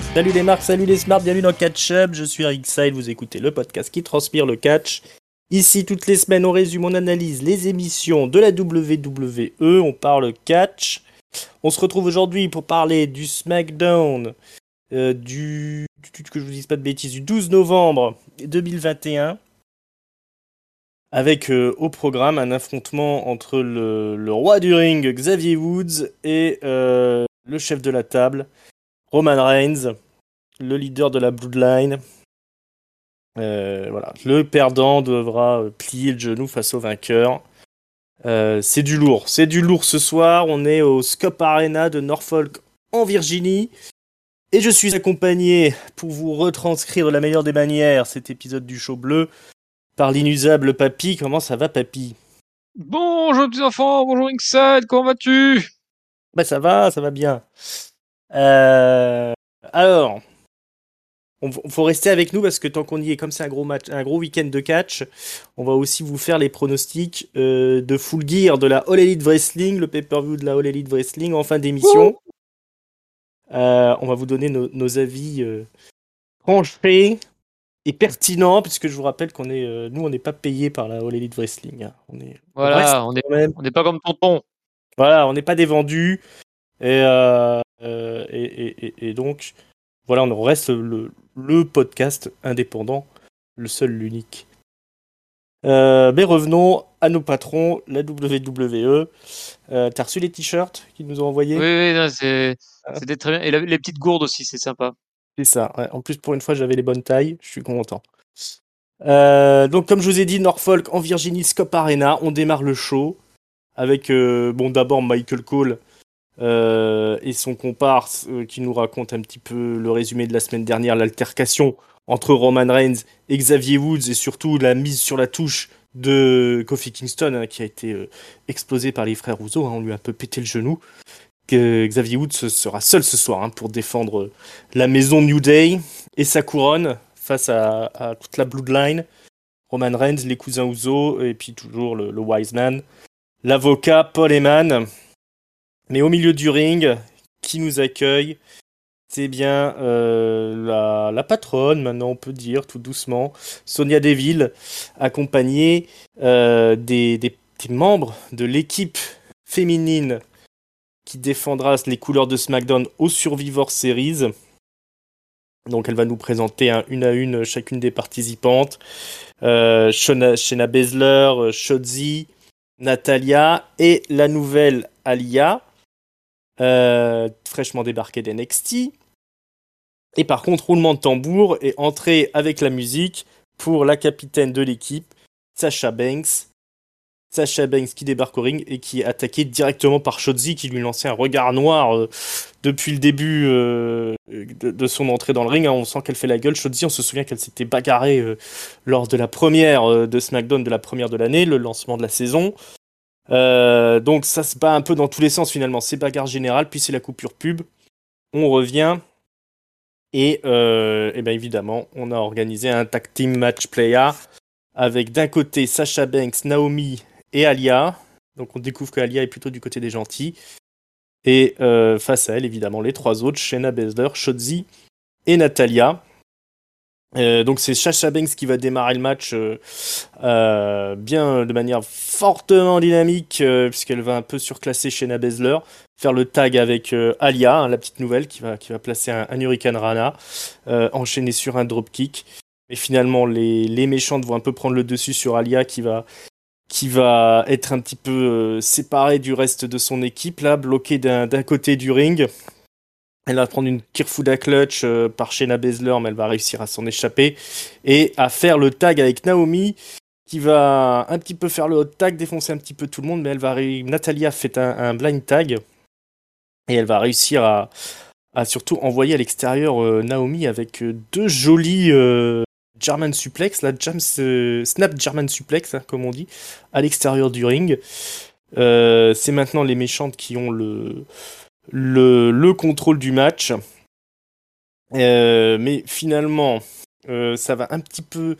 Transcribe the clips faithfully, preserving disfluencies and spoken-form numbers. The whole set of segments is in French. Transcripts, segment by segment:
Salut les marques, salut les smarts, bienvenue dans Catch Up, je suis Rickside, vous écoutez le podcast qui transpire le catch. Ici, toutes les semaines, on résume, on analyse les émissions de la W W E, on parle catch. On se retrouve aujourd'hui pour parler du SmackDown euh, du, du, que je vous dise pas de bêtises, du douze novembre deux mille vingt et un. Avec euh, au programme un affrontement entre le, le roi du ring, Xavier Woods, et euh, le chef de la table, Roman Reigns, le leader de la Bloodline. Euh, voilà. Le perdant devra plier le genou face au vainqueur. Euh, c'est du lourd. C'est du lourd ce soir. On est au Scope Arena de Norfolk en Virginie. Et je suis accompagné, pour vous retranscrire de la meilleure des manières cet épisode du show bleu, par l'inusable Papy. Comment ça va, Papy ? Bonjour petits enfants, bonjour Rickside, comment vas-tu ? Bah ça va, ça va bien. Euh... Alors, on f- faut rester avec nous parce que tant qu'on y est, comme c'est un gros match, un gros week-end de catch, on va aussi vous faire les pronostics euh, de Full Gear de la All Elite Wrestling, le pay-per-view de la All Elite Wrestling en fin d'émission. Euh, on va vous donner nos, nos avis euh, tranchés et pertinents, puisque je vous rappelle qu'on est, euh, nous, on n'est pas payé par la All Elite Wrestling. Hein. On est, on reste Voilà, on est, quand même. on n'est pas comme tonton. Voilà, on n'est pas des vendus. Et, euh, euh, et, et, et, et donc, voilà, on reste le, le podcast indépendant, le seul, l'unique. Euh, mais revenons à nos patrons, la W W E. Euh, t'as reçu les t-shirts qu'ils nous ont envoyés ? Oui, oui, non, c'est, Ah. c'était très bien. Et la- les petites gourdes aussi, c'est sympa. C'est ça. Ouais. En plus, pour une fois, j'avais les bonnes tailles. Je suis content. Euh, donc, comme je vous ai dit, Norfolk en Virginie, Scope Arena. On démarre le show avec, euh, bon, d'abord Michael Cole euh, et son comparse euh, qui nous raconte un petit peu le résumé de la semaine dernière, l'altercation entre Roman Reigns et Xavier Woods et surtout la mise sur la touche de Kofi Kingston hein, qui a été euh, explosé par les frères Rouzeau. Hein, on lui a un peu pété le genou. Que Xavier Woods sera seul ce soir hein, pour défendre la maison New Day et sa couronne face à, à toute la Bloodline. Roman Reigns, les cousins Ouzo et puis toujours le, le Wise Man, l'avocat Paul Heyman. Mais au milieu du ring, qui nous accueille ? C'est bien euh, la, la patronne, maintenant on peut dire tout doucement, Sonia Deville, accompagnée euh, des, des, des membres de l'équipe féminine qui défendra les couleurs de SmackDown au Survivor Series. Donc elle va nous présenter hein, une à une chacune des participantes. Euh, Shona, Shayna Baszler, Shotzi, Natalia et la nouvelle Aliyah, euh, fraîchement débarquée d'N X T. Et par contre, roulement de tambour et entrée avec la musique pour la capitaine de l'équipe, Sasha Banks. Sasha Banks qui débarque au ring et qui est attaquée directement par Shotzi qui lui lançait un regard noir euh, depuis le début euh, de, de son entrée dans le ring. Hein, on sent qu'elle fait la gueule. Shotzi, on se souvient qu'elle s'était bagarrée euh, lors de la première euh, de SmackDown, de la première de l'année, le lancement de la saison. Euh, donc ça se bat un peu dans tous les sens finalement. C'est bagarre générale, puis c'est la coupure pub. On revient. Et, euh, et bien évidemment, on a organisé un tag team match playa avec d'un côté Sasha Banks, Naomi et Aliyah. Donc on découvre que Aliyah est plutôt du côté des gentils. Et euh, face à elle, évidemment, les trois autres, Shayna Baszler, Shotzi et Natalia. Euh, donc c'est Sasha Banks qui va démarrer le match euh, euh, bien de manière fortement dynamique euh, puisqu'elle va un peu surclasser Shayna Baszler, faire le tag avec euh, Aliyah, hein, la petite nouvelle qui va, qui va placer un, un Hurricane Rana, euh, enchaîné sur un dropkick. Mais finalement les, les méchantes vont un peu prendre le dessus sur Aliyah qui va, qui va être un petit peu euh, séparée du reste de son équipe, là, bloquée d'un, d'un côté du ring. Elle va prendre une Kirfuda clutch euh, par Shayna Baszler, mais elle va réussir à s'en échapper et à faire le tag avec Naomi, qui va un petit peu faire le hot tag, défoncer un petit peu tout le monde, mais elle va ré... Natalia fait un, un blind tag et elle va réussir à, à surtout envoyer à l'extérieur euh, Naomi avec euh, deux jolis euh, German suplex, la Jams, euh, snap German suplex, hein, comme on dit, à l'extérieur du ring. Euh, c'est maintenant les méchantes qui ont le Le, le contrôle du match. Euh, mais finalement, euh, ça va un petit peu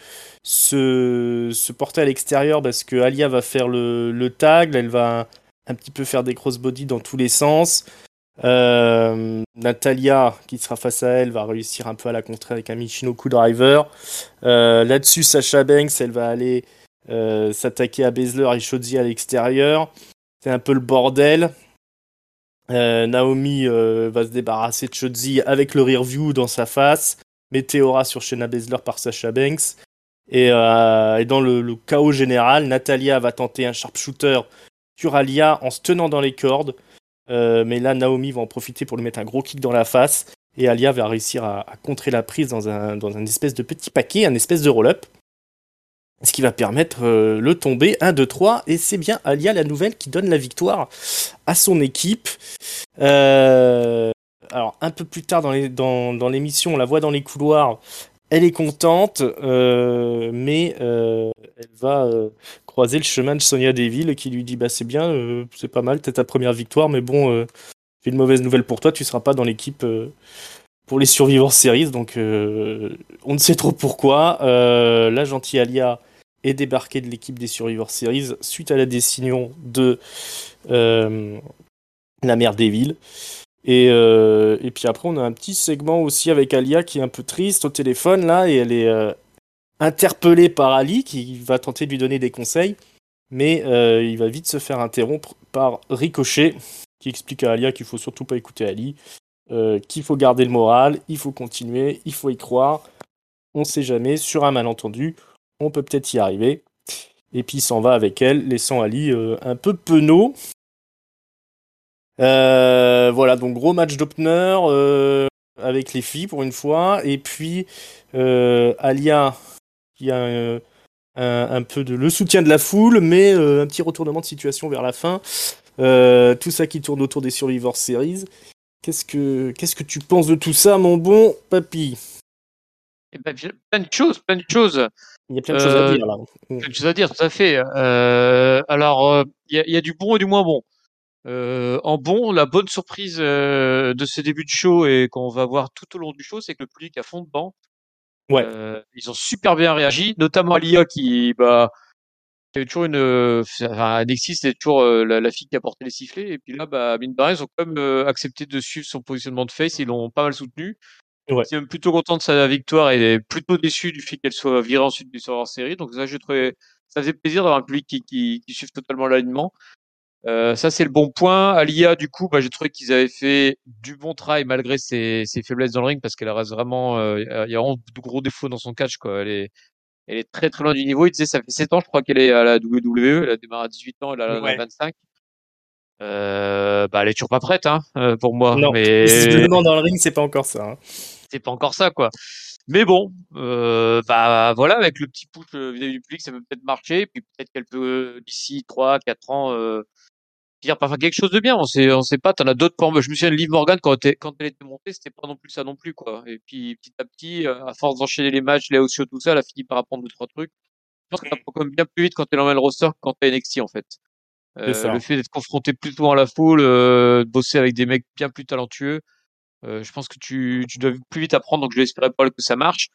se, se porter à l'extérieur parce que Aliyah va faire le, le tag. Elle va un petit peu faire des crossbody dans tous les sens. Euh, Natalia, qui sera face à elle, va réussir un peu à la contrer avec un Michinoku Driver. Euh, là-dessus, Sasha Banks, elle va aller euh, s'attaquer à Baszler et Shotzi à l'extérieur. C'est un peu le bordel. Euh, Naomi euh, va se débarrasser de Shotzi avec le rear view dans sa face. Meteora sur Shayna Baszler par Sasha Banks. Et, euh, et dans le, le chaos général, Natalia va tenter un sharpshooter sur Alia en se tenant dans les cordes. Euh, mais là, Naomi va en profiter pour lui mettre un gros kick dans la face. Et Alia va réussir à, à contrer la prise dans un, dans un espèce de petit paquet, un espèce de roll-up. Ce qui va permettre euh, le tomber un, deux, trois. Et c'est bien Alia, la nouvelle, qui donne la victoire à son équipe. Euh, alors, un peu plus tard dans, les, dans, dans l'émission, on la voit dans les couloirs. Elle est contente, euh, mais euh, elle va euh, croiser le chemin de Sonia Deville qui lui dit bah c'est bien, euh, c'est pas mal, t'as ta première victoire, mais bon, euh, j'ai une mauvaise nouvelle pour toi, tu seras pas dans l'équipe euh, pour les Survivor Series, donc euh, on ne sait trop pourquoi. Euh, la gentille Alia est débarquée de l'équipe des Survivor Series suite à la décision de euh, la mère Deville. Et, euh, et puis après, on a un petit segment aussi avec Alia qui est un peu triste au téléphone là, et elle est euh, interpellée par Ali qui va tenter de lui donner des conseils, mais euh, il va vite se faire interrompre par Ricochet qui explique à Alia qu'il faut surtout pas écouter Ali, euh, qu'il faut garder le moral, il faut continuer, il faut y croire. On sait jamais, sur un malentendu, on peut peut-être y arriver. Et puis il s'en va avec elle, laissant Ali euh, un peu penaud. Euh, voilà, donc gros match d'opener euh, avec les filles pour une fois. Et puis euh, Alia qui a euh, un, un peu de le soutien de la foule, mais euh, un petit retournement de situation vers la fin. Euh, tout ça qui tourne autour des Survivor Series. Qu'est-ce que, qu'est-ce que tu penses de tout ça, mon bon papy? Eh ben, plein de choses, plein de choses. Il y a plein de choses à Euh, dire là. plein de choses à dire, tout à fait. Euh, alors, euh, il y, a, y a du bon et du moins bon. Euh, en bon, la bonne surprise euh, de ce début de show et qu'on va voir tout au long du show, c'est que le public à fond de banc, Ouais, euh, ils ont super bien réagi, notamment Alia qui, bah, qui avait toujours une, euh, enfin, à N X T, c'était toujours euh, la, la fille qui a porté les sifflets, et puis là, bah, mine de rien, ils ont quand même euh, accepté de suivre son positionnement de face, ils l'ont pas mal soutenu. ouais, J'étais même plutôt content de sa victoire et plutôt déçu du fait qu'elle soit virée ensuite du sort en série. Donc ça, j'ai trouvé, ça faisait plaisir d'avoir un public qui, qui, qui suive totalement l'alignement. Euh, ça, c'est le bon point. Alia, du coup, bah, j'ai trouvé qu'ils avaient fait du bon travail malgré ses, ses faiblesses dans le ring parce qu'elle reste vraiment, euh, il y a vraiment de gros défauts dans son catch, quoi. Elle est, elle est très très loin du niveau. Il disait, ça fait sept ans, je crois qu'elle est à la W W E. Elle a démarré à dix-huit ans, elle en a ouais. vingt-cinq. Euh, bah, elle est toujours pas prête, hein, euh, pour moi. Non, Mais visiblement dans le ring, c'est pas encore ça. Hein. c'est pas encore ça, quoi. Mais bon, euh, bah voilà, avec le petit push euh, vis-à-vis du public, ça peut peut-être marcher. Puis peut-être qu'elle peut euh, d'ici trois, quatre ans euh, dire parfois quelque chose de bien. On sait, on sait pas. T'en as d'autres. Pour je me souviens de Liv Morgan quand, elle était- quand elle était montée, c'était pas non plus ça non plus, quoi. Et puis petit à petit, euh, à force d'enchaîner les matchs, les house shows, tout ça, elle a fini par apprendre deux trois trucs. Je pense qu'elle apprend quand même bien plus vite quand elle emmène le roster que quand elle est N X T en fait. C'est Euh, le ça. fait d'être confronté plus souvent à la foule, euh, de bosser avec des mecs bien plus talentueux, euh, je pense que tu, tu dois plus vite apprendre. Donc je l'espérais pas que ça marche.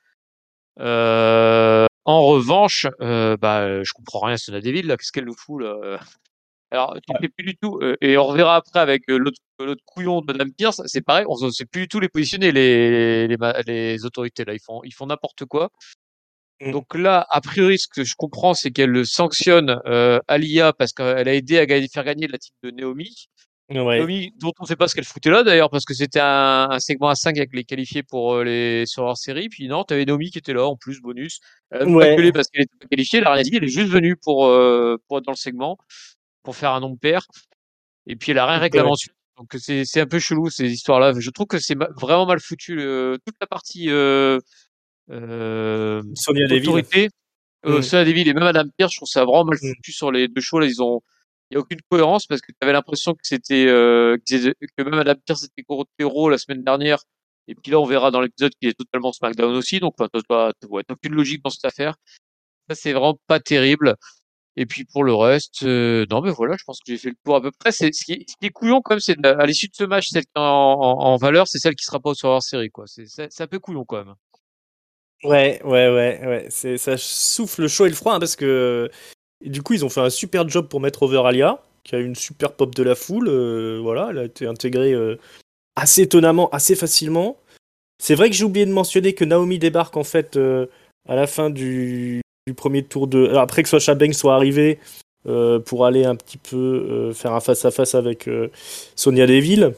Euh, en revanche, euh, bah, je comprends rien à Sonia Deville, là. Qu'est-ce qu'elle nous fout, là? Alors, tu sais plus du tout, euh, et on reverra après avec euh, l'autre, l'autre couillon de Madame Pierce, c'est pareil, on ne sait plus du tout les positionner, les, les, ma- les autorités, là. Ils font, ils font n'importe quoi. Mm. Donc là, a priori, ce que je comprends, c'est qu'elle sanctionne, euh, Alia parce qu'elle a aidé à gagner- faire gagner la titre de Naomi. Ouais, Naomi, dont on ne sait pas ce qu'elle foutait là d'ailleurs, parce que c'était un, un segment à cinq avec les qualifiés pour euh, les sur leur série. Puis non, t'avais Naomi qui était là en plus, bonus. Elle a même pas gueulé ouais, parce qu'elle était pas qualifiée, elle a rien dit, elle est juste venue pour, euh, pour être dans le segment, pour faire un nom de pair. Et puis elle a rien réclamé ouais. ensuite. Donc c'est c'est un peu chelou ces histoires-là. Je trouve que c'est ma- vraiment mal foutu. euh, toute la partie euh, euh, Sonia Deville. autorité, euh, Mm, ceux Deville et même Madame Pierre, je trouve ça vraiment mal mm. foutu sur les deux shows là. Ils ont, il y a aucune cohérence parce que tu avais l'impression que c'était euh, qu'ils étaient- que même Madame Pierre c'était contre Raw la semaine dernière. Et puis là, on verra dans l'épisode qu'il est totalement SmackDown aussi. Donc, enfin, t'as t'as- ouais, t'as aucune logique dans cette affaire. Ça, c'est vraiment pas terrible. Et puis pour le reste, euh, non, mais voilà, je pense que j'ai fait le tour à peu près. C'est ce qui est, ce qui est couillon quand même, c'est de- à l'issue de ce match, celle qui est en, en, en valeur, c'est celle qui sera pas au soir série, quoi. C'est c'est c'est un peu couillon quand même. Ouais, ouais, ouais, ouais. C'est, ça souffle le chaud et le froid hein, parce que du coup, ils ont fait un super job pour mettre over Alia. qui a une super pop de la foule. Euh, voilà, elle a été intégrée euh, assez étonnamment, assez facilement. C'est vrai que j'ai oublié de mentionner que Naomi débarque en fait euh, à la fin du, du premier tour de. Alors, après que Sasha Banks soit arrivée euh, pour aller un petit peu euh, faire un face-à-face avec euh, Sonia Deville.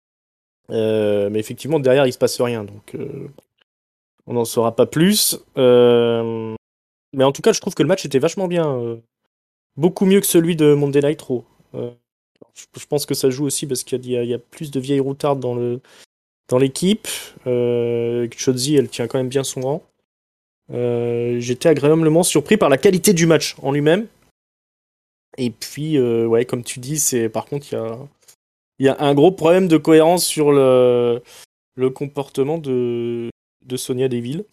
Euh, mais effectivement, derrière, il se passe rien. Donc, euh, on n'en saura pas plus. Euh, mais en tout cas, je trouve que le match était vachement bien. euh, beaucoup mieux que celui de Monday Night Raw. Euh, je, je pense que ça joue aussi parce qu'il y a, il y a plus de vieilles routardes dans le dans l'équipe. Euh, Shotzi, elle tient quand même bien son rang. Euh, j'étais agréablement surpris par la qualité du match en lui-même. Et puis, euh, ouais, comme tu dis, c'est par contre, il y a, il y a un gros problème de cohérence sur le, le comportement de, de Sonia Deville.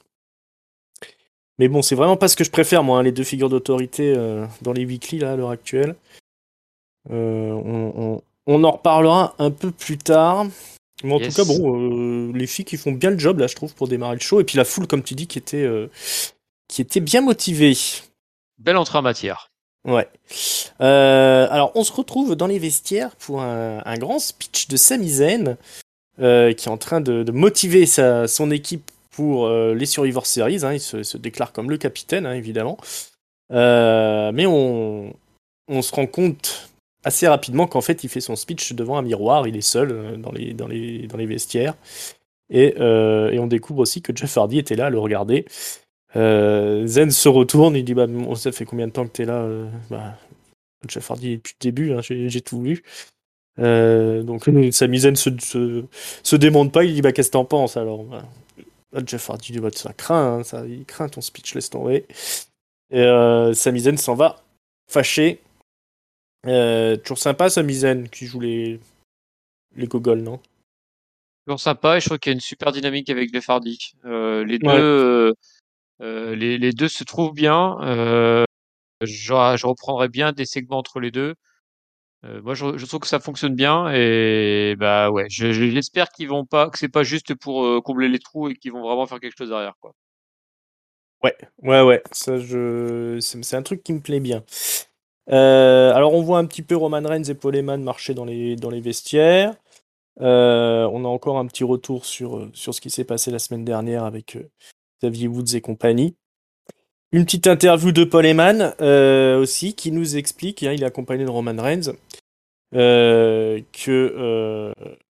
Mais bon, c'est vraiment pas ce que je préfère, moi, hein, les deux figures d'autorité euh, dans les weekly, là, à l'heure actuelle. Euh, on, on, on en reparlera un peu plus tard. Mais en tout cas, Yes. bon, euh, les filles qui font bien le job, là, je trouve, pour démarrer le show. Et puis la foule, comme tu dis, qui était, euh, qui était bien motivée. Belle entrée en matière. Ouais. Euh, alors, on se retrouve dans les vestiaires pour un, un grand speech de Sami Zayn, euh, qui est en train de, de motiver sa, son équipe pour euh, les Survivor Series. Hein. Il se, se déclare comme le capitaine, hein, évidemment. Euh, mais on, on se rend compte assez rapidement qu'en fait, il fait son speech devant un miroir. Il est seul euh, dans, les, dans, les, dans les vestiaires. Et, euh, et on découvre aussi que Jeff Hardy était là à le regarder. Euh, Zen se retourne, il dit bah, bon, ça fait combien de temps que t'es là euh, bah, Jeff Hardy depuis le début, hein, j'ai, j'ai tout vu. Euh, donc Sami Zayn se, se, se démonte pas, il dit bah qu'est-ce que t'en penses alors bah, Jeff Hardy dit bah ça craint, hein, ça, il craint ton speech, laisse tomber. Et euh, Sami Zayn s'en va, fâché. Euh, toujours sympa Sami Zayn qui joue les, les gogoles, non? Toujours sympa et je trouve qu'il y a une super dynamique avec Jeff Hardy. Euh, les deux, Ouais. euh, euh, les, les deux se trouvent bien. Euh, je, je reprendrai bien des segments entre les deux. Euh, moi, je, je trouve que ça fonctionne bien et bah ouais, je, je- j'espère qu'ils vont pas, que c'est pas juste pour euh, combler les trous et qu'ils vont vraiment faire quelque chose derrière, quoi. Ouais, ouais, ouais, ça je, c'est, c'est un truc qui me plaît bien. Euh, alors on voit un petit peu Roman Reigns et Paul Heyman marcher dans les, dans les vestiaires. Euh, on a encore un petit retour sur, euh, sur ce qui s'est passé la semaine dernière avec euh, Xavier Woods et compagnie. Une petite interview de Paul Heyman euh, aussi qui nous explique, hein, il est accompagné de Roman Reigns, euh, que euh,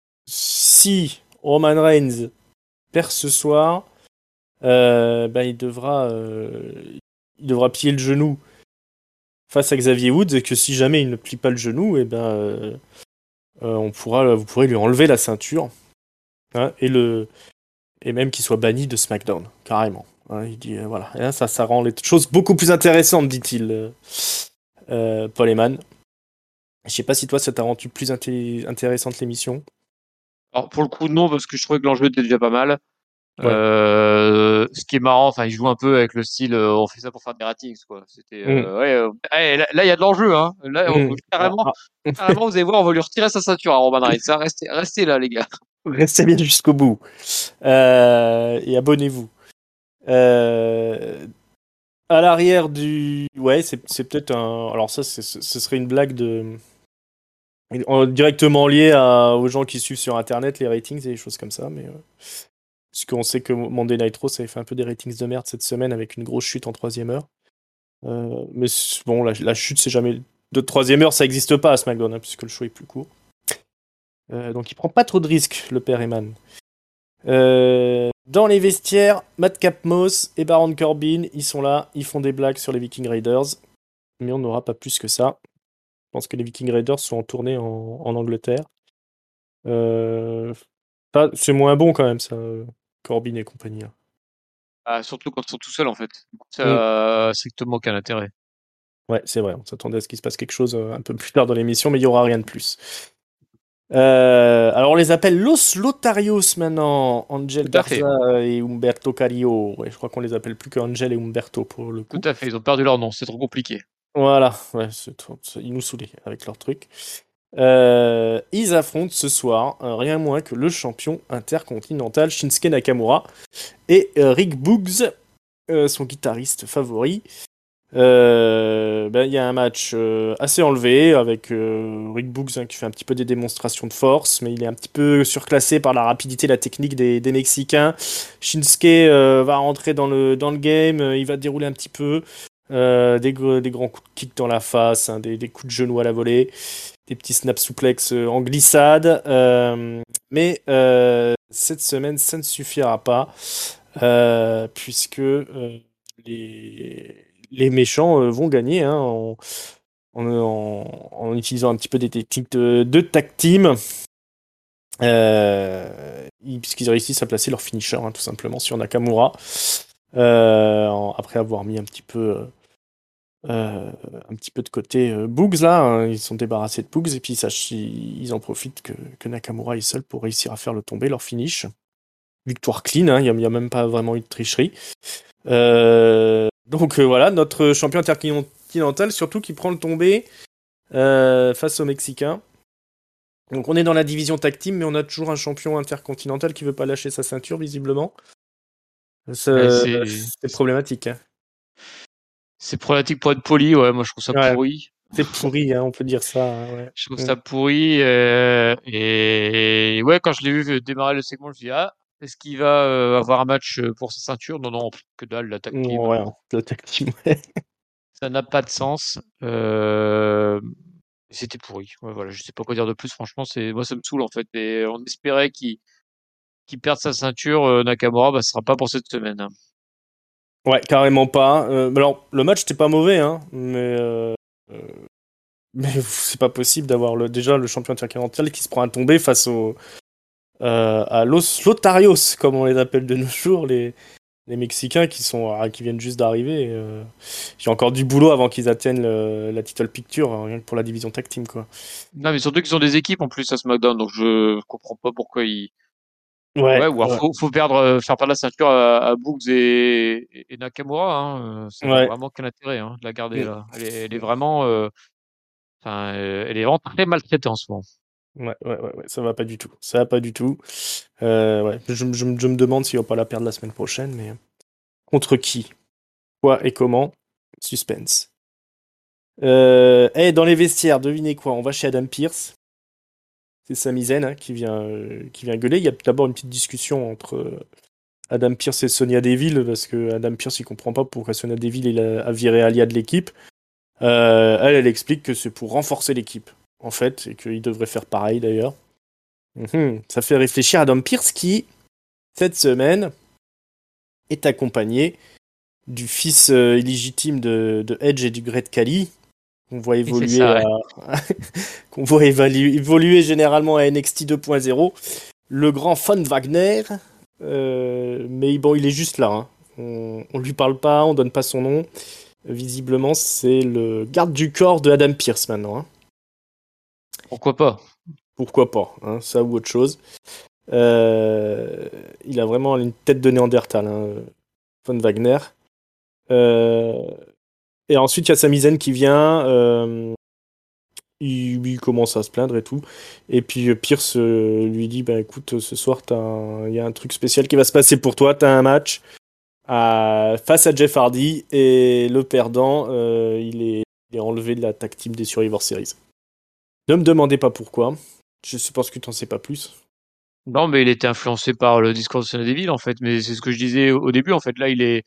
si Roman Reigns perd ce soir, euh, ben, il devra, euh, il devra plier le genou face à Xavier Woods et que si jamais il ne plie pas le genou, et ben euh, euh, on pourra, vous pourrez lui enlever la ceinture, hein, et le et même qu'il soit banni de SmackDown carrément. Hein, il dit euh, voilà, et là, ça ça rend les choses beaucoup plus intéressantes, dit-il, euh, euh, Paul Heyman. Je sais pas si toi ça t'a rendu plus inté- intéressante l'émission. Alors pour le coup, non, parce que je trouvais que l'enjeu était déjà pas mal. Ouais. Euh, ce qui est marrant, enfin, il joue un peu avec le style, euh, on fait ça pour faire des ratings, quoi. C'était, Mm. euh, ouais, euh, ouais, là, là, il y a de l'enjeu, hein. Là, on- Mm. Ah, carrément, ah. carrément, vous allez voir, on va lui retirer sa ceinture à Roman Reigns. Ça, restez, restez là, les gars. Restez bien jusqu'au bout. Euh, et abonnez-vous. Euh, à l'arrière du. Ouais, c'est, c'est peut-être un. Alors, ça, c'est- ce ce serait une blague de. en- Directement liée à- aux gens qui suivent sur internet les ratings et des choses comme ça. Mais. Euh, parce qu'on sait que Monday Night Raw, ça avait fait un peu des ratings de merde cette semaine avec une grosse chute en troisième heure. Euh, mais c'est- bon, la, la chute, c'est jamais. De troisième heure, ça n'existe pas à SmackDown, hein, puisque le show est plus court. Euh, donc il prend pas trop de risques, le père Eman. Euh, dans les vestiaires, Madcap Moss et Baron Corbin, ils sont là, ils font des blagues sur les Viking Raiders, mais on n'aura pas plus que ça. Je pense que les Viking Raiders sont en tournée en, en Angleterre. Euh, pas- c'est moins bon quand même, ça, euh, Corbin et compagnie. Hein. Ah, surtout quand ils sont tout seuls, en fait. Du coup, Mm. ça a strictement aucun intérêt. Ouais, c'est vrai, on s'attendait à ce qu'il se passe quelque chose euh, un peu plus tard dans l'émission, mais il n'y aura rien de plus. Euh, alors on les appelle Los Lotarios maintenant, Angel Tout à fait. Garza et Humberto Carrillo. Ouais, je crois qu'on les appelle plus que Angel et Humberto pour le Tout coup. à fait. Ils ont perdu leur nom. C'est trop compliqué. Voilà, ouais, c'est trop- c'est- ils nous saoulaient avec leur truc. Euh, ils affrontent ce soir euh, rien moins que le champion intercontinental Shinsuke Nakamura et euh, Rick Boogs, euh, son guitariste favori. Euh, ben, il y a un match euh, assez enlevé avec euh, Rick Boogs hein, qui fait un petit peu des démonstrations de force, mais il est un petit peu surclassé par la rapidité et la technique des, des Mexicains. Shinsuke euh, va rentrer dans le, dans le game, euh, il va dérouler un petit peu. Euh, des, gr- des grands coups de kick dans la face, hein, des, des coups de genoux à la volée, des petits snaps souplex euh, en glissade. Euh, mais euh, cette semaine, ça ne suffira pas, euh, puisque euh, les, les méchants euh, vont gagner hein, en, en, en- en utilisant un petit peu des techniques de, de tag team. Euh, ils- puisqu'ils réussissent à placer leur finisher, hein, tout simplement, sur Nakamura. Euh, en- après avoir mis un petit peu euh, un petit peu de côté euh, Boogs là, hein, ils sont débarrassés de Boogs et puis ça, ils, ils en profitent que, que Nakamura est seul pour réussir à faire le tomber, leur finish. Victoire clean, hein, il n'y a, a même pas vraiment eu de tricherie. Euh, donc euh, voilà, notre champion intercontinental, surtout qui prend le tombé euh, face aux Mexicains. Donc on est dans la division tag team, mais on a toujours un champion intercontinental qui veut pas lâcher sa ceinture, visiblement. Ouais, C'est c'est c'est problématique. Hein. c'est problématique pour être poli. Ouais, moi je trouve ça Ouais, pourri. c'est pourri, hein, on peut dire ça. Hein, ouais. Je trouve Mm. ça pourri. Euh, et ouais, quand je l'ai vu démarrer le segment, je me suis dit, ah, est-ce qu'il va euh, avoir un match euh, pour sa ceinture? Non, non, pff, que dalle, la tag Mm, team. ouais, la tag team, ouais. Ça n'a pas de sens. Euh, c'était pourri. Ouais, voilà, je sais pas quoi dire de plus. Franchement, c'est moi ça me saoule en fait. Et on espérait qu'il qu'il perde sa ceinture. euh, Nakamura, bah, ce sera pas pour cette semaine, hein. Ouais, carrément pas. Euh, alors, le match n'était pas mauvais, hein, mais, euh, euh, mais c'est pas possible d'avoir le, déjà le champion intercontinental qui se prend un tombé face au, euh, à Los Lotarios, comme on les appelle de nos jours, les, les Mexicains qui, sont, ah, qui viennent juste d'arriver. Euh, j'ai encore du boulot avant qu'ils atteignent le- la title picture, hein, rien que pour la division tag team, quoi. Non, mais surtout qu'ils ont des équipes en plus à SmackDown, donc je comprends pas pourquoi ils. Ouais, Ouais, ou alors ouais, faut, faut perdre, euh, faire perdre la ceinture à, à Boogs et, et Nakamura, hein. euh, Ça n'a ouais. vraiment aucun intérêt, hein, de la garder Mm. là. Elle est, elle est vraiment, euh, enfin, euh, elle est vraiment très maltraitée en ce moment. Ouais, ouais, ouais, ouais, ça va pas du tout. Ça va pas du tout. Euh, ouais. Je, je, je me demande s'il va pas la perdre la semaine prochaine, mais contre qui? Quoi et comment? Suspense. Euh, et dans les vestiaires, devinez quoi? On va chez Adam Pearce. C'est Sami Zayn hein, qui vient, euh, qui vient gueuler. Il y a d'abord une petite discussion entre euh, Adam Pearce et Sonia Deville parce que Adam Pearce il comprend pas pourquoi Sonia Deville il a, a viré Alia de l'équipe. Euh, elle, elle explique que c'est pour renforcer l'équipe en fait et qu'il devrait faire pareil d'ailleurs. Mhm. Ça fait réfléchir Adam Pearce qui cette semaine est accompagné du fils euh, illégitime de, de Edge et du Great Khali qu'on voit Et c'est évoluer ça, à ouais. qu'on voit évalu- évoluer généralement à N X T deux point zéro. Le grand Von Wagner, euh, mais bon, il est juste là. Hein. On, on lui parle pas, on donne pas son nom. Visiblement, c'est le garde du corps de Adam Pearce maintenant. Hein. Pourquoi pas? Pourquoi pas, hein, ça ou autre chose. Euh, il a vraiment une tête de Néandertal, hein, Von Wagner. Euh, et ensuite, il y a Sami Zayn qui vient. Euh, il, il commence à se plaindre et tout. Et puis euh, Pierce euh, lui dit bah écoute, ce soir, t'as un- il y a un truc spécial qui va se passer pour toi. T'as un match à- face à Jeff Hardy et le perdant, euh, il est, il est enlevé de la tag team des Survivor Series. Ne me demandez pas pourquoi. Je suppose que tu n'en sais pas plus. Non, mais il était influencé par le discours de Sonya Deville, en fait. Mais c'est ce que je disais au, au début, en fait. Là, il est,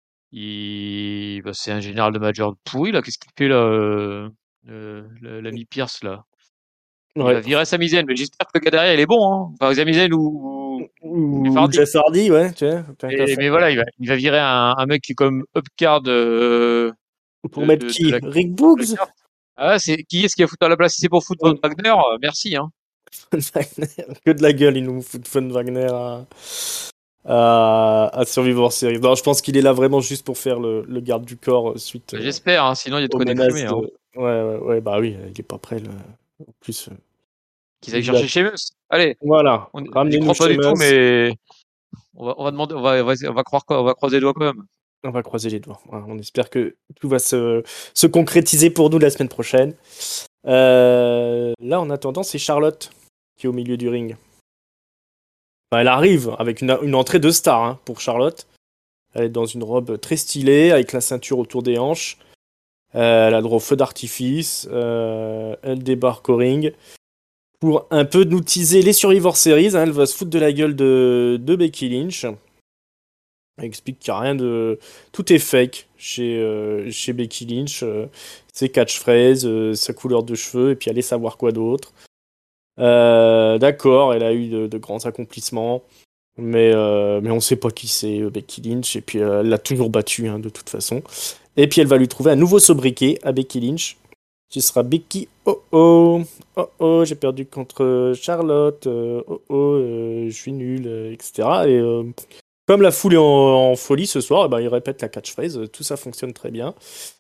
il, bah, c'est un général de major pourri, là. Qu'est-ce qu'il fait, là, euh, euh, le- l'ami Pierce, là? Il va Ouais. virer Sami Zayn, mais j'espère que le gars derrière, il est bon, hein. Enfin, Sami Zayn ou, ou, ou Jeff Ou, ou Hardy. Jeff Hardy, ouais, tu vois, tant qu'à Et- faire. mais voilà, il va, il va virer un, un mec qui est comme upcard euh, Pour de, mettre de, de qui? la, Rick de la Boogs? carte. Ah, c'est, qui est-ce qui a foutu à la place? Si c'est pour foutre Von Wagner, euh, merci, hein. Von Wagner. Que de la gueule, il nous fout Von Wagner à, à, à Survivor Series. Non, je pense qu'il est là vraiment juste pour faire le, le garde du corps euh, suite Bah, euh, j'espère, hein, sinon il y a de aux quoi menaces déprimer, de. hein. Ouais, ouais, ouais, bah oui, il est pas prêt. Là. En plus, euh, Qu'ils aillent il a. chercher Sheamus. Allez, Voilà, on, j'y ramenez-nous crois pas du tout, Sheamus. mais on va, on va demander, on va, on va, on va croire quoi, on va croiser les doigts quand même. On va croiser les doigts. Voilà, on espère que tout va se, se concrétiser pour nous la semaine prochaine. Euh, là, en attendant, c'est Charlotte qui est au milieu du ring. Enfin, elle arrive avec une, une entrée de star hein, pour Charlotte. Elle est dans une robe très stylée, avec la ceinture autour des hanches. Euh, elle a droit au feu d'artifice. Euh, elle débarque au ring pour un peu nous teaser les Survivor Series. Hein, elle va se foutre de la gueule de, de Becky Lynch. Elle explique qu'il n'y a rien de... Tout est fake chez, euh, chez Becky Lynch. Euh, ses catchphrases, euh, sa couleur de cheveux, et puis allez savoir quoi d'autre. Euh, d'accord, elle a eu de, de grands accomplissements. Mais, euh, mais on sait pas qui c'est, Becky Lynch. Et puis euh, elle l'a toujours battue, hein, de toute façon. Et puis elle va lui trouver un nouveau sobriquet à Becky Lynch. Ce sera Becky Oh oh. Oh oh, j'ai perdu contre Charlotte. Euh, oh oh, euh, je suis nul, euh, et cetera. Et euh, comme la foule est en, en folie ce soir, eh ben, il répète la catchphrase. Tout ça fonctionne très bien.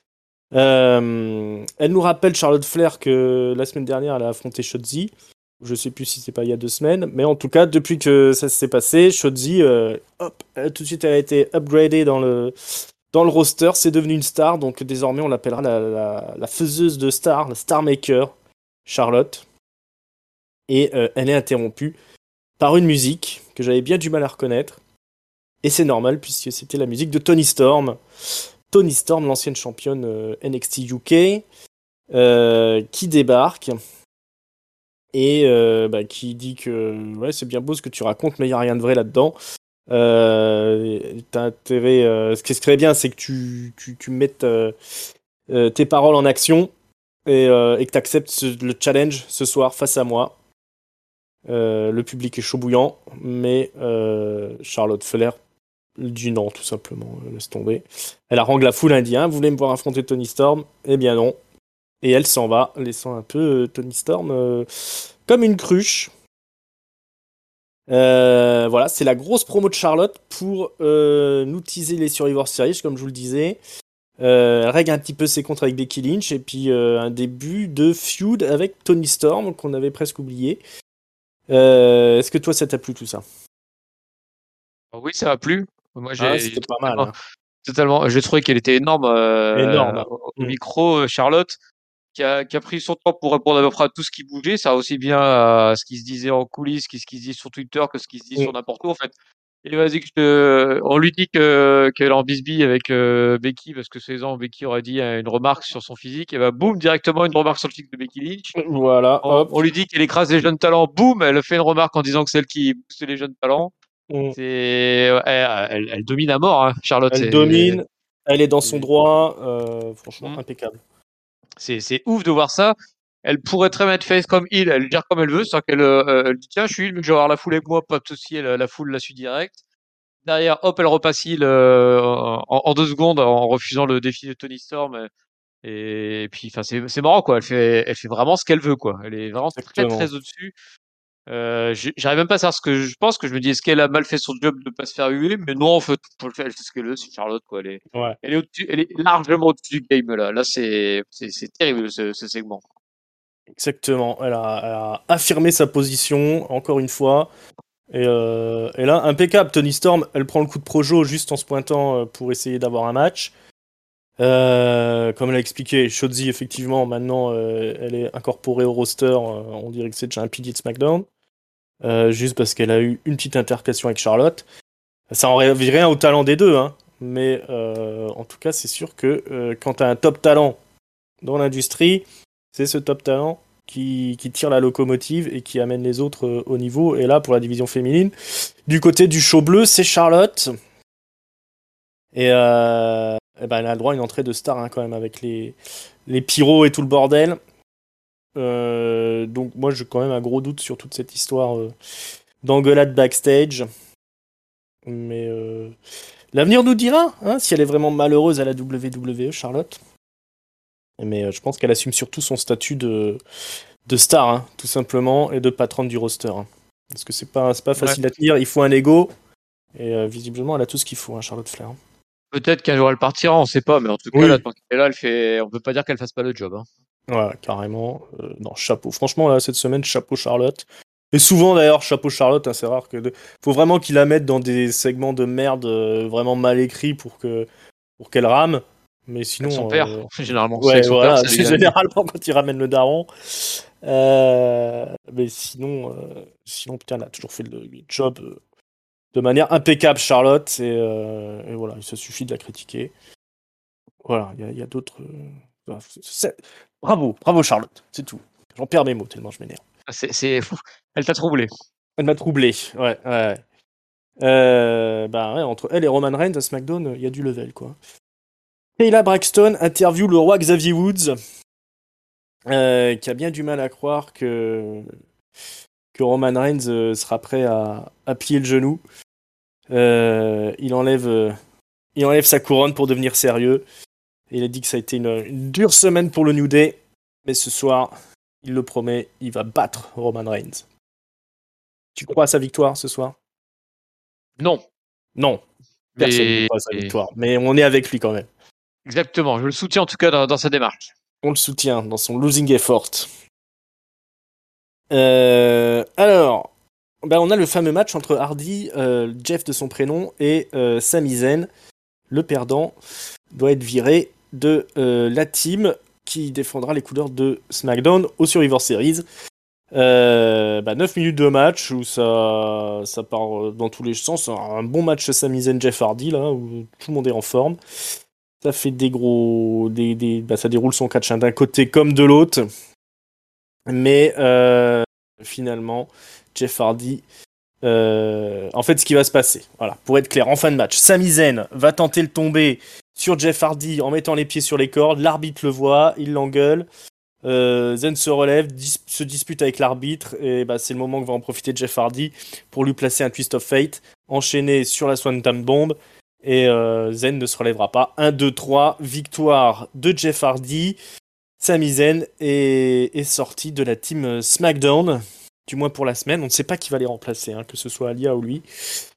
Euh, elle nous rappelle, Charlotte Flair, que la semaine dernière, elle a affronté Shotzi. Je sais plus si c'est pas il y a deux semaines, mais en tout cas, depuis que ça s'est passé, Shotzi, euh, hop, elle, tout de suite, elle a été upgradée dans le, dans le roster. C'est devenu une star, donc désormais, on l'appellera la, la, la faiseuse de stars, la star maker, Charlotte. Et euh, elle est interrompue par une musique que j'avais bien du mal à reconnaître. Et c'est normal, puisque c'était la musique de Toni Storm. Toni Storm, l'ancienne championne euh, N X T U K, euh, qui débarque et euh, bah, qui dit que ouais, c'est bien beau ce que tu racontes, mais il n'y a rien de vrai là-dedans. Euh, t'as intérêt, euh, ce qui serait bien, c'est que tu, tu, tu mettes euh, euh, tes paroles en action et, euh, et que tu acceptes le challenge ce soir face à moi. Euh, le public est chaud bouillant, mais euh, Charlotte Flair dit non, tout simplement, euh, laisse tomber. Elle harangue la foule indienne, vous voulez me voir affronter Toni Storm? Eh bien non. Et elle s'en va, laissant un peu euh, Toni Storm euh, comme une cruche. Euh, voilà, c'est la grosse promo de Charlotte pour euh, nous teaser les Survivor Series, comme je vous le disais. Euh, elle règle un petit peu ses comptes avec Becky Lynch, et puis euh, un début de feud avec Toni Storm, qu'on avait presque oublié. Euh, est-ce que toi, ça t'a plu tout ça? Oui, ça m'a plu. Moi, Ah, j'ai j'ai c'était pas mal, totalement, hein. totalement, j'ai trouvé qu'elle était énorme euh, Énorme. au, au Mm. micro, euh, Charlotte, qui a, qui a pris son temps pour répondre à peu près à tout ce qui bougeait. Ça aussi bien à ce qui se disait en coulisses, ce qui se dit sur Twitter, que ce qui se dit Mm. sur n'importe où, en fait. Et vas-y, que je te... on lui dit que, qu'elle est en bisbille avec euh, Becky, parce que seize ans, Becky aurait dit euh, une remarque sur son physique, et bah boum, directement une remarque sur le physique de Becky Lynch. Voilà, On, hop. on lui dit qu'elle écrase les jeunes talents, boum, elle fait une remarque en disant que c'est elle qui booste les jeunes talents. Mm. C'est, elle, elle, elle domine à mort, hein, Charlotte. Elle C'est, domine, elle est dans son c'est, droit, euh, franchement hmm. impeccable. c'est, c'est ouf de voir ça. Elle pourrait très bien être face comme il, elle gère comme elle veut, sans qu'elle euh, elle dit tiens, je suis il, mais je vais avoir la foule avec moi, pas de souci, elle, la foule la suit direct. Derrière, hop, elle repasse il euh, en, en deux secondes en refusant le défi de Tony Storm. Et, et puis, enfin, c'est, c'est marrant quoi. Elle fait, elle fait vraiment ce qu'elle veut quoi. Elle est vraiment très Exactement. très au-dessus. Euh, j'ai- j'arrive même pas à savoir ce que je pense, que je me dis est-ce qu'elle a mal fait son job de pas se faire huer, mais non, en fait, pour le faire, elle fait ce qu'elle veut, c'est Charlotte, quoi. Elle est, Ouais. elle est au-dessus, elle est largement au-dessus du game, là. Là, c'est, c'est, c'est terrible, ce, ce segment. Exactement. Elle a, elle a affirmé sa position, encore une fois. Et, euh, et là, impeccable. Toni Storm, elle prend le coup de projo juste en se pointant euh, pour essayer d'avoir un match. Euh, comme elle a expliqué, Shotzi, effectivement, maintenant, euh, elle est incorporée au roster. Euh, on dirait que c'est déjà un pilier de SmackDown. Euh, juste parce qu'elle a eu une petite altercation avec Charlotte. Ça enlève rien au talent des deux, hein. Mais euh, en tout cas, c'est sûr que euh, quand tu as un top talent dans l'industrie, c'est ce top talent qui, qui tire la locomotive et qui amène les autres euh, au niveau. Et là, pour la division féminine, du côté du show bleu, c'est Charlotte. Et, euh, et ben, elle a le droit à une entrée de star, hein, quand même, avec les, les pyros et tout le bordel. Euh, donc moi, j'ai quand même un gros doute sur toute cette histoire euh, d'engueulade backstage. Mais euh, l'avenir nous dira, hein, si elle est vraiment malheureuse à la W W E, Charlotte. Mais euh, je pense qu'elle assume surtout son statut de, de star, hein, tout simplement, et de patronne du roster, hein. Parce que c'est pas, c'est pas Ouais. facile à tenir, il faut un ego. Et euh, visiblement, elle a tout ce qu'il faut, hein, Charlotte Flair. Peut-être qu'un jour elle partira, on sait pas, mais en tout cas, là, Oui. tant qu'elle est là, elle fait, on peut pas dire qu'elle fasse pas le job, hein. Ouais, carrément. Euh, non, chapeau. Franchement, là, cette semaine, chapeau Charlotte. Et souvent, d'ailleurs, chapeau Charlotte, hein, c'est rare que. De... Faut vraiment qu'il la mette dans des segments de merde euh, vraiment mal écrits pour que pour qu'elle rame. Mais Avec son sinon, père, euh, généralement, c'est avec ouais, son père, voilà, ça lui c'est gagne mieux. généralement quand il ramène le daron. Euh, mais sinon, euh, sinon, putain, elle a toujours fait le, le job euh, de manière impeccable, Charlotte. Et, euh, et voilà, ça suffit de la critiquer. Voilà, il y a, il y a d'autres. C'est... Bravo, bravo Charlotte, c'est tout. J'en perds mes mots tellement je m'énerve. C'est, c'est fou. Elle t'a troublé. Elle m'a troublé, ouais, ouais. Euh, bah ouais, entre elle et Roman Reigns à SmackDown, il y a du level, quoi. Kayla Braxton interview le roi Xavier Woods, euh, qui a bien du mal à croire que, que Roman Reigns euh, sera prêt à, à plier le genou. Euh, il, enlève, euh, il enlève sa couronne pour devenir sérieux. Et il a dit que ça a été une, une dure semaine pour le New Day. Mais ce soir, il le promet, il va battre Roman Reigns. Tu crois à sa victoire ce soir ? Non. Non. Personne ne Mais... croit à sa victoire. Mais on est avec lui quand même. Exactement. Je le soutiens en tout cas dans, dans sa démarche. On le soutient dans son losing effort. Euh, alors, ben on a le fameux match entre Hardy, euh, Jeff de son prénom, et euh, Sami Zayn. Le perdant doit être viré de euh, la team qui défendra les couleurs de SmackDown au Survivor Series. Euh, bah neuf minutes de match où ça, ça part dans tous les sens. Un bon match Sami Zayn, Jeff Hardy, là, où tout le monde est en forme. Ça fait des gros. Des, des, bah ça déroule son catch hein, d'un côté comme de l'autre. Mais euh, finalement, Jeff Hardy. Euh, en fait, ce qui va se passer, voilà, pour être clair, en fin de match, Sami Zayn va tenter le tomber sur Jeff Hardy en mettant les pieds sur les cordes. L'arbitre le voit, il l'engueule. Euh, Zayn se relève, dis- se dispute avec l'arbitre. Et bah, c'est le moment que va en profiter Jeff Hardy pour lui placer un twist of fate, enchaîné sur la Swanton Bomb. Et euh, Zayn ne se relèvera pas. un, deux, trois, victoire de Jeff Hardy. Sami Zayn est, est sorti de la team SmackDown, du moins pour la semaine. On ne sait pas qui va les remplacer, hein, que ce soit Alia ou lui.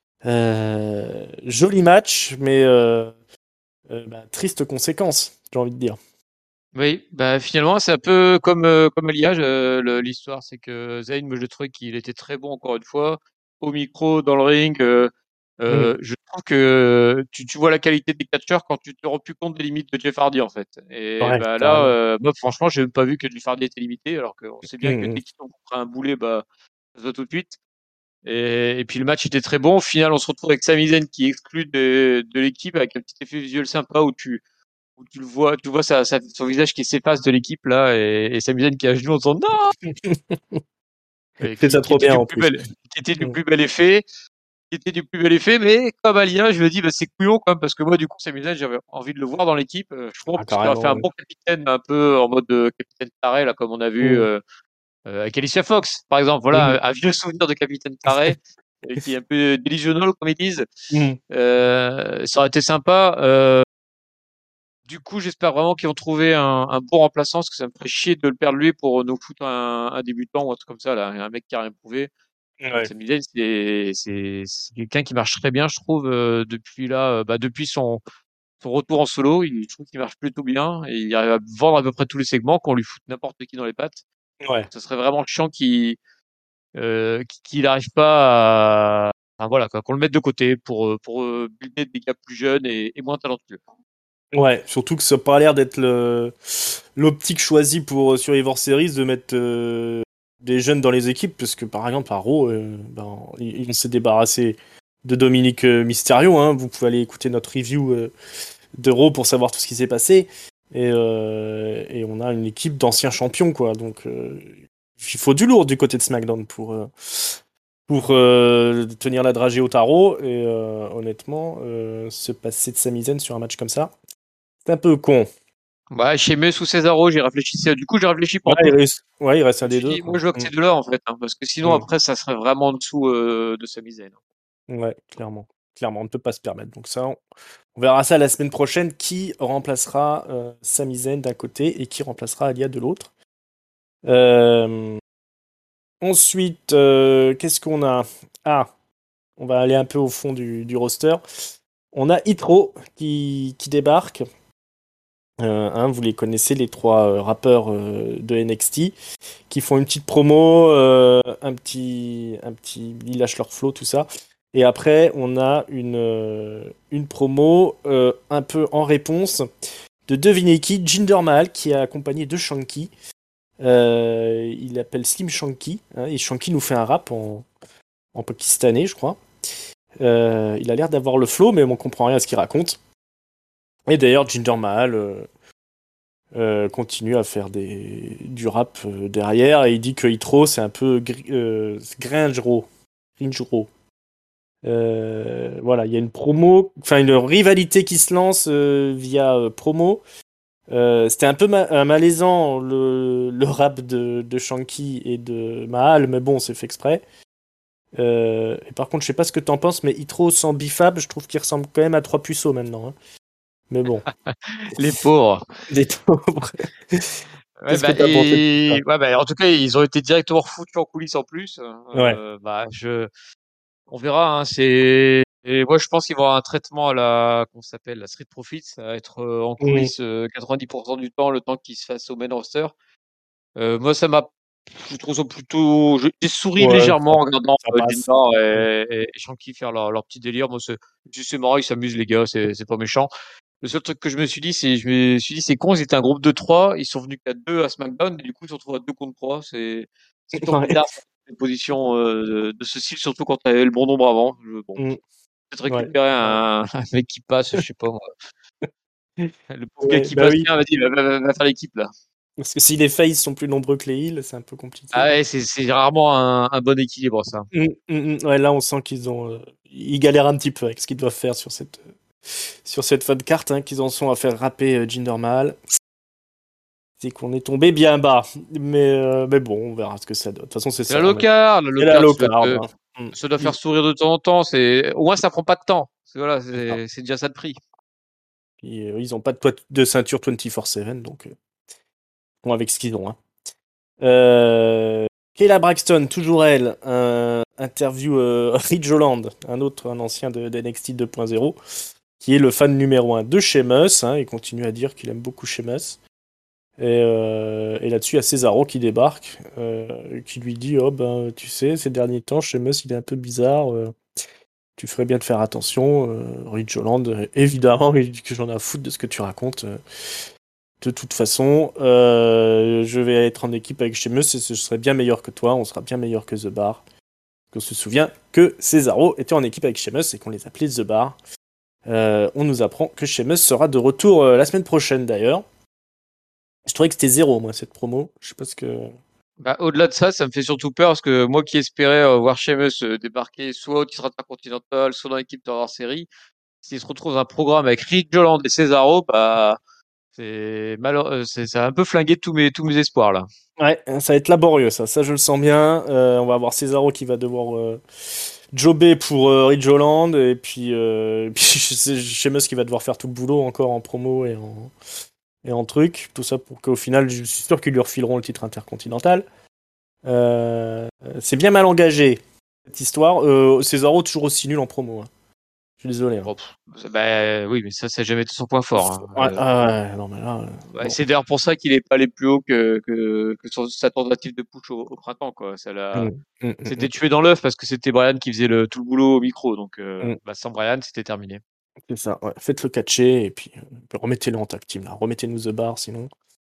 Euh, joli match, mais euh, euh, bah, triste conséquence, j'ai envie de dire. Oui, bah finalement c'est un peu comme euh, comme Eliage, euh, le- l'histoire c'est que Zayn, moi je trouvais qu'il était très bon encore une fois au micro, dans le ring. Euh, Mm. euh, je trouve que tu, tu vois la qualité des catcheurs quand tu te rends plus compte des limites de Jeff Hardy en fait. Et Ouais, bah là, carrément. euh, moi franchement j'ai même pas vu que Jeff Hardy était limité, alors qu'on sait bien que Mm, dès qu'ils sont contre un boulet, bah ça se voit tout de suite. Et, et puis le match était très bon. Au final, on se retrouve avec Sami Zayn qui est exclu de, de l'équipe avec un petit effet visuel sympa où tu où tu le vois, tu vois sa, sa- son visage qui s'efface de l'équipe là, et, et Sami Zayn qui est à genoux en disant non, mm. et Fait qui, ça qui trop était bien du en plus plus. bel, qui était du Mm. plus bel effet, qui était du plus bel effet, mais comme Alien, je me dis bah c'est couillon quand même parce que moi du coup Sami Zayn j'avais envie de le voir dans l'équipe. Euh, Je trouve en Ah, plus qu'il aurait fait carrément, un ouais. bon capitaine, un peu en mode euh, capitaine Taré là comme on a vu Mm. euh, euh, avec Alicia Fox par exemple. Mm. Voilà un, un vieux souvenir de capitaine Taré. euh, Qui est un peu delusional comme ils disent. Mm. Euh, ça aurait été sympa. Euh, Du coup, j'espère vraiment qu'ils vont trouver un, un bon remplaçant, parce que ça me ferait chier de le perdre lui pour nous foutre un, un débutant ou un truc comme ça, là, un mec qui a rien prouvé. Euh, Ouais. Sami Zayn, c'est, c'est, c'est quelqu'un qui marche très bien, je trouve, euh, depuis là, euh, bah, depuis son, son retour en solo, il, je trouve qu'il marche plutôt bien et il arrive à vendre à peu près tous les segments, qu'on lui foute n'importe qui dans les pattes. Ouais. Ce serait vraiment chiant qu'il, euh, qu'il n'arrive pas à, enfin, voilà, quoi, qu'on le mette de côté pour, euh, pour euh, builder des gars plus jeunes et, et moins talentueux. Ouais, surtout que ça n'a pas l'air d'être le... l'optique choisie pour Survivor Series de mettre euh, des jeunes dans les équipes, parce que par exemple à Raw, euh, ben, ils ils s'est débarrassé de Dominique euh, Mysterio. Hein. Vous pouvez aller écouter notre review euh, de Raw pour savoir tout ce qui s'est passé. Et, euh, et on a une équipe d'anciens champions, quoi. Donc euh, il faut du lourd du côté de SmackDown pour, euh, pour euh, tenir la dragée au tarot. Et euh, honnêtement, euh, se passer de Sami Zayn sur un match comme ça, c'est un peu con. Ouais, Sheamus ou Cesaro, j'ai réfléchi. Du coup, j'ai réfléchi Ouais, pendant tout il le match. reste, ouais, il reste Je un me des suis deux, dit, moi, quoi. je veux que Mm. ces deux-là, en fait, hein, parce que sinon, Mm. après, ça serait vraiment en dessous euh, de Sami Zayn. Ouais, clairement. Clairement, on ne peut pas se permettre. Donc ça, on, on verra ça la semaine prochaine. Qui remplacera euh, Sami Zayn d'un côté et qui remplacera Alia de l'autre. Euh, ensuite, euh, qu'est-ce qu'on a? Ah, on va aller un peu au fond du, du roster. On a Hitro qui, qui débarque. Euh, hein, vous les connaissez, les trois euh, rappeurs euh, de N X T qui font une petite promo, euh, un petit, un petit, ils lâchent leur flow, tout ça. Et après, on a une, euh, une promo euh, un peu en réponse de devinez qui, Jinder Mahal, qui est accompagné de Shanky. Euh, il appelle Slim Shanky, hein, et Shanky nous fait un rap en, en pakistanais, je crois. Euh, il a l'air d'avoir le flow, mais on comprend rien à ce qu'il raconte. Et d'ailleurs, Jinder Mahal euh, euh, continue à faire des, du rap euh, derrière, et il dit que Hitro, c'est un peu gr- euh, Gringero. Gringero. Euh, voilà, il y a une promo, enfin une rivalité qui se lance euh, via euh, promo. Euh, c'était un peu ma- euh, malaisant le, le rap de, de Shanky et de Mahal, mais bon, c'est fait exprès. Euh, et par contre, je sais pas ce que t'en penses, mais Hitro sans Bifab, je trouve qu'il ressemble quand même à Trois Puceaux maintenant, hein. Mais bon, Les pauvres. des pauvres. Ouais, Qu'est-ce que bah, t'as pensé de tout ça? et... ouais, bah, en tout cas, ils ont été directement foutus en coulisses en plus. Ouais. Euh, bah, je... On verra. Hein, c'est... Et moi, je pense qu'il va y avoir un traitement à la, comment ça s'appelle, la Street Profits. Ça va être euh, en Mm. coulisses euh, quatre-vingt-dix pour cent du temps, le temps qu'il se fasse au main roster. Euh, moi, ça m'a, je trouve ça plutôt, je- j'ai souri Ouais, légèrement ça, en regardant ça euh, passe. Jinder Mm. et, et, et Shanky faire leur, leur petit délire. Moi, c'est, c'est marrant, ils s'amusent, les gars, c'est, c'est pas méchant. Le seul truc que je me suis dit, c'est, je me suis dit, c'est con, ils étaient un groupe de trois, ils sont venus qu'à deux à SmackDown, et du coup, ils se retrouvent à deux contre trois. C'est, c'est toujours Ouais. bizarre, les positions euh, de, de ce style, surtout quand t'avais le bon nombre avant. Je, bon, Mm. peut-être Ouais. récupérer un, un mec qui passe, je sais pas moi. Le pauvre gars Ouais, qui bah passe, oui. tiens, vas-y, va, va, va- va faire l'équipe, là. Parce que si les faces sont plus nombreux que les heals, c'est un peu Ah compliqué. ouais, c'est, c'est rarement un, un bon équilibre, ça. Mm, mm, mm. Ouais, là, on sent qu'ils ont, euh, ils galèrent un petit peu avec ce qu'ils doivent faire sur cette, euh, sur cette fin de carte, hein, qu'ils en sont à faire rapper euh, Jinder Mahal. C'est qu'on est tombé bien bas. Mais, euh, mais bon, on verra ce que ça donne. De toute façon, c'est C'est la ça, hein. low-card, la C'est la low-card, low ça doit card, te, hein. Mm. ça doit faire Ils- sourire de temps en temps. C'est, au moins, ça prend pas de temps. C'est, voilà, c'est ça. c'est, c'est déjà ça de prix. Puis, euh, ils ont pas de, toi- de ceinture vingt-quatre sept, donc euh, bon, avec ce qu'ils ont, hein. Euh, Kayla Braxton, toujours elle, un interview euh, Ridge Holland, un autre, un ancien de, de N X T deux point zéro, qui est le fan numéro un de Sheamus, hein, il continue à dire qu'il aime beaucoup Sheamus. Et, euh, et là-dessus, il y a Cesaro qui débarque, euh, qui lui dit, oh ben, tu sais, ces derniers temps, Sheamus, il est un peu bizarre, euh, tu ferais bien de faire attention. Euh, Ridge Holland, euh, évidemment, il dit que j'en ai à foutre de ce que tu racontes. euh, De toute façon, euh, je vais être en équipe avec Sheamus et ce serait bien meilleur que toi, on sera bien meilleur que The Bar. On se souvient que Cesaro était en équipe avec Sheamus et qu'on les appelait The Bar. Euh, on nous apprend que Sheamus sera de retour euh, la semaine prochaine d'ailleurs. Je trouvais que c'était zéro, moi, cette promo. Je sais pas ce que. Bah, au-delà de ça, ça me fait surtout peur parce que moi qui espérais euh, voir Sheamus euh, débarquer soit au titre intercontinental, soit dans l'équipe de hors série, s'il se retrouve dans un programme avec Ridge Holland et Cesaro, bah, c'est malheureux, euh, c'est, ça a un peu flingué tous mes, tous mes espoirs, là. Ouais, ça va être laborieux, ça. Ça, je le sens bien. Euh, on va avoir Cesaro qui va devoir euh, jobber pour euh, Ridge Holland et puis, euh, et puis c'est Sheamus qui va devoir faire tout le boulot encore en promo et en, et en truc. Tout ça pour qu'au final, je suis sûr qu'ils lui refileront le titre intercontinental. Euh, c'est bien mal engagé, cette histoire. Euh, Cesaro, toujours aussi nul en promo, hein. Je suis désolé, hein. Bon, pff, ça- bah, oui, mais ça, ça n'a jamais été son point fort. Hein. Ouais, Euh, ah ouais, non, mais là, euh, ouais, bon. c'est d'ailleurs pour ça qu'il est pas allé plus haut que, que, que sur sa tentative de push au, au printemps, quoi. Ça l'a, Mm, mm, c'était mm, tué dans l'œuf parce que c'était Brian qui faisait le, tout le boulot au micro. Donc, euh, mm. bah, sans Brian, c'était terminé. C'est ça, ouais. Faites-le catcher et puis, euh, puis remettez-le en tag team, là. Remettez-nous The Bar, sinon.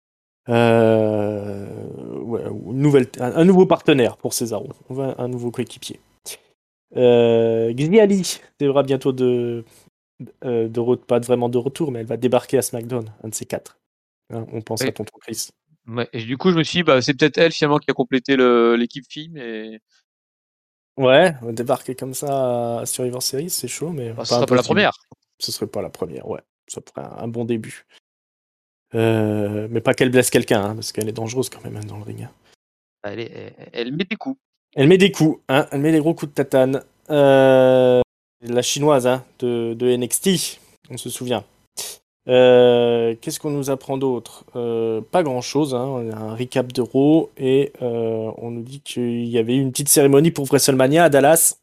Euh, ouais, ou une nouvelle, un, un nouveau partenaire pour Cesaro. On veut un, un nouveau coéquipier. Euh, Xia Ali devra bientôt de, euh, de re- pas vraiment de retour, mais elle va débarquer à SmackDown, un de ces quatre. Hein, on pense à Et, Tonton Chris. ouais, et du coup, je me suis dit, bah, c'est peut-être elle finalement qui a complété le, l'équipe fille, mais Ouais, débarquer comme ça à Survivor Series, c'est chaud, mais bah, ce pas sera pas la impossible. première. Ce serait pas la première, ouais. Ça ferait un, un bon début. Euh, mais pas qu'elle blesse quelqu'un, hein, parce qu'elle est dangereuse quand même, hein, dans le ring, hein. Elle, est- elle, elle met des coups. Elle met des coups, hein, elle met des gros coups de tatane. Euh, la chinoise, hein, de, de N X T, on se souvient. Euh, qu'est-ce qu'on nous apprend d'autre? Euh, Pas grand-chose, hein. On a un recap de Raw et euh, on nous dit qu'il y avait eu une petite cérémonie pour WrestleMania à Dallas.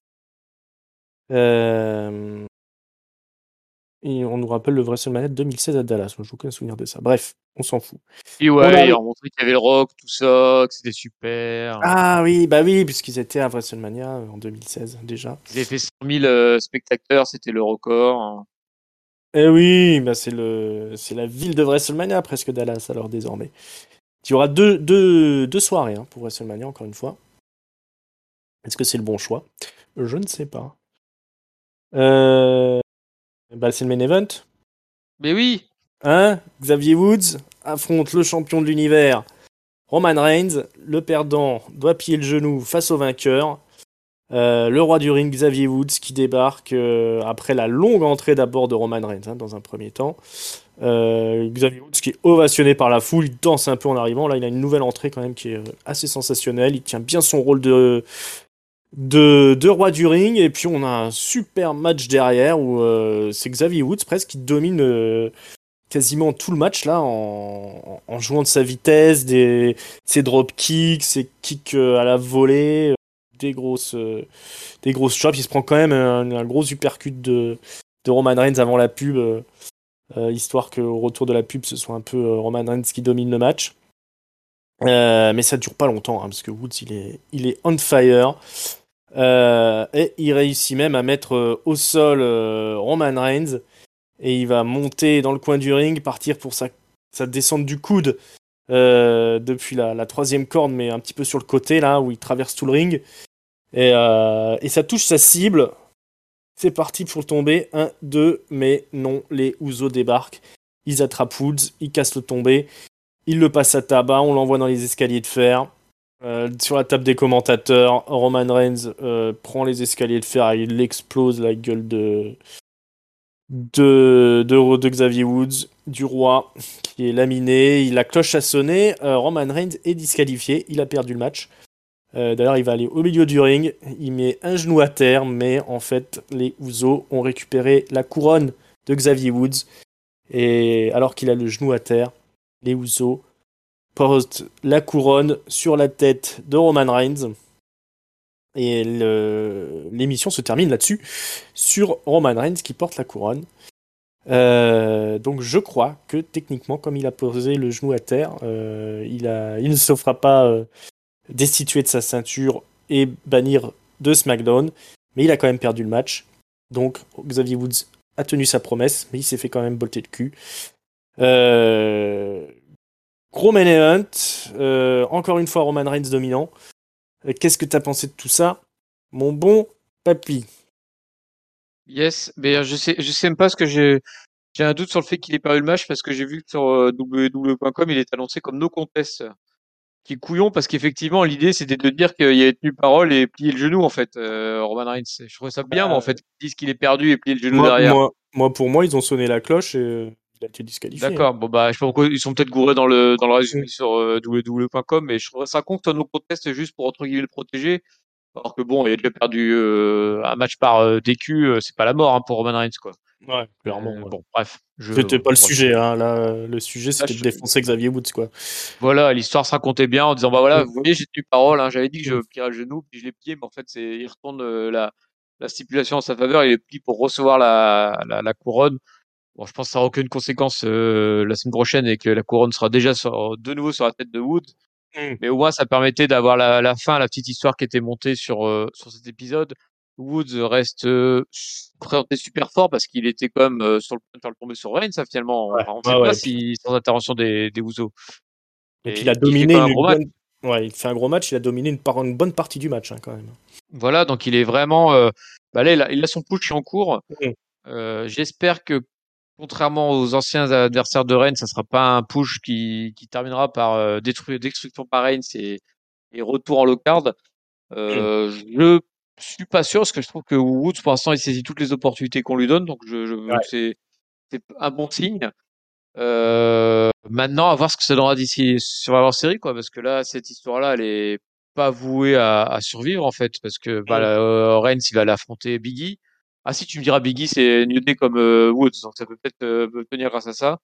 Euh, Et on nous rappelle le WrestleMania de deux mille seize à Dallas. Moi, j'ai aucun souvenir de ça. Bref, on s'en fout. Et On ouais, ils arrive. ont montré qu'il y avait le rock, tout ça, que c'était super. Ah oui, bah oui, puisqu'ils étaient à WrestleMania en deux mille seize déjà. Ils avaient fait cent mille euh, spectateurs, c'était le record. Eh oui, bah c'est le, c'est la ville de WrestleMania presque Dallas alors désormais. Il y aura deux, deux, deux soirées, hein, pour WrestleMania encore une fois. Est-ce que c'est le bon choix? Je ne sais pas. Euh, Bah c'est le main event, Mais oui, hein? Xavier Woods affronte le champion de l'univers, Roman Reigns. Le perdant doit plier le genou face au vainqueur. Euh, le roi du ring, Xavier Woods, qui débarque euh, après la longue entrée d'abord de Roman Reigns, hein, dans un premier temps. Euh, Xavier Woods qui est ovationné par la foule, il danse un peu en arrivant. Là, il a une nouvelle entrée quand même qui est assez sensationnelle. Il tient bien son rôle de, de, de roi du ring. Et puis, on a un super match derrière où euh, c'est Xavier Woods presque qui domine euh, quasiment tout le match là en, en jouant de sa vitesse, des, ses drop kicks, ses kicks euh, à la volée, euh, des grosses, euh, des grosses chops. Il se prend quand même un, un gros uppercut de, de Roman Reigns avant la pub. Euh, Euh, histoire qu'au retour de la pub, ce soit un peu euh, Roman Reigns qui domine le match. Euh, mais ça dure pas longtemps, hein, parce que Woods, il est, il est on fire. Euh, et il réussit même à mettre euh, au sol euh, Roman Reigns. Et il va monter dans le coin du ring, partir pour sa, sa descente du coude euh, depuis la, la troisième corde, mais un petit peu sur le côté, là, où il traverse tout le ring. Et, euh, et ça touche sa cible. C'est parti pour tomber. un, deux, mais non, les Usos débarquent. Ils attrapent Woods, ils cassent le tombé. Ils le passent à tabac, on l'envoie dans les escaliers de fer. Euh, sur la table des commentateurs, Roman Reigns euh, prend les escaliers de fer et il explose la gueule de, de, de, de Xavier Woods, du roi, qui est laminé. La cloche a sonné. Euh, Roman Reigns est disqualifié. Il a perdu le match. Euh, d'ailleurs, il va aller au milieu du ring, il met un genou à terre, mais en fait, les Usos ont récupéré la couronne de Xavier Woods. Et alors qu'il a le genou à terre, les Usos posent la couronne sur la tête de Roman Reigns. Et le... l'émission se termine là-dessus, sur Roman Reigns qui porte la couronne. Euh, donc je crois que techniquement, comme il a posé le genou à terre, euh, il, a... il ne se fera pas... Euh, destituer de sa ceinture et bannir de SmackDown, mais il a quand même perdu le match. Donc Xavier Woods a tenu sa promesse, mais il s'est fait quand même bolter le cul. Euh... Gros main event, euh, encore une fois Roman Reigns dominant. Euh, Qu'est-ce que t'as pensé de tout ça, mon bon papy? Yes, mais euh, je sais, je sais même pas ce que j'ai. J'ai un doute sur le fait qu'il ait perdu le match parce que j'ai vu que sur euh, w w w point com il est annoncé comme no contest. Qui est couillon parce qu'effectivement l'idée c'était de dire qu'il avait tenu parole et plié le genou en fait, euh, Roman Reigns. Je trouvais ça bien, moi en Euh, fait, qu'ils disent qu'il est perdu et plié le genou moi, derrière. moi, moi, pour moi, ils ont sonné la cloche et euh, il a été disqualifié. Hein. D'accord, bon bah je sais pas pourquoi ils sont peut-être gourés dans le dans le Mm. résumé sur euh, w w w point com, mais je trouverais ça con que ton no contest juste pour entre guillemets le protéger. Alors que bon, il a déjà perdu euh, un match par euh, D Q, euh, c'est pas la mort hein, pour Roman Reigns quoi. Ouais, clairement. Euh, Ouais. bon, bref, je C'était pas le voilà. sujet, hein. Là, le sujet, Là, c'était de je- défoncer Xavier Woods, quoi. Voilà, l'histoire se racontait bien en disant bah voilà, Mm. vous voyez, j'ai tenu parole, hein, j'avais dit que je Mm. plierais le genou, puis je l'ai plié, mais en fait, c'est il retourne euh, la, la stipulation en sa faveur, il est plié pour recevoir la, la, la couronne. Bon, je pense que ça n'aura aucune conséquence euh, la semaine prochaine et que la couronne sera déjà sur, de nouveau sur la tête de Wood. Mm. Mais au moins, ça permettait d'avoir la, la fin, la petite histoire qui était montée sur, euh, sur cet épisode. Woods reste euh, présenté super fort parce qu'il était quand même euh, sur le point de faire le tomber sur Reigns, ça, finalement. Ouais, Enfin, on ne sait ouais, pas ouais. Et puis, si sans intervention des, des Usos. et puis il a Et, et puis il fait dominé quand même un une gros match. bonne. Ouais, il fait un gros match, il a dominé une, par... une bonne partie du match, hein, quand même. Voilà, donc il est vraiment. Euh, bah là, il a, il a son push en cours. Mm. Euh, j'espère que, contrairement aux anciens adversaires de Reigns, ça sera pas un push qui, qui terminera par euh, détruire, destruction par Reigns et, et retour en low card. Mm. Euh, je suis pas sûr parce que je trouve que Woods, pour l'instant, il saisit toutes les opportunités qu'on lui donne, donc je, je, Ouais. c'est, c'est un bon signe. Euh, maintenant, à voir ce que ça donnera d'ici sur la série, quoi, parce que là, cette histoire-là, elle est pas vouée à, à survivre, en fait, parce que bah, Mm. euh, Reigns, il va l'affronter Biggie. Ah, si tu me diras Biggie, c'est New Day comme euh, Woods, donc ça peut peut-être euh, tenir grâce à ça.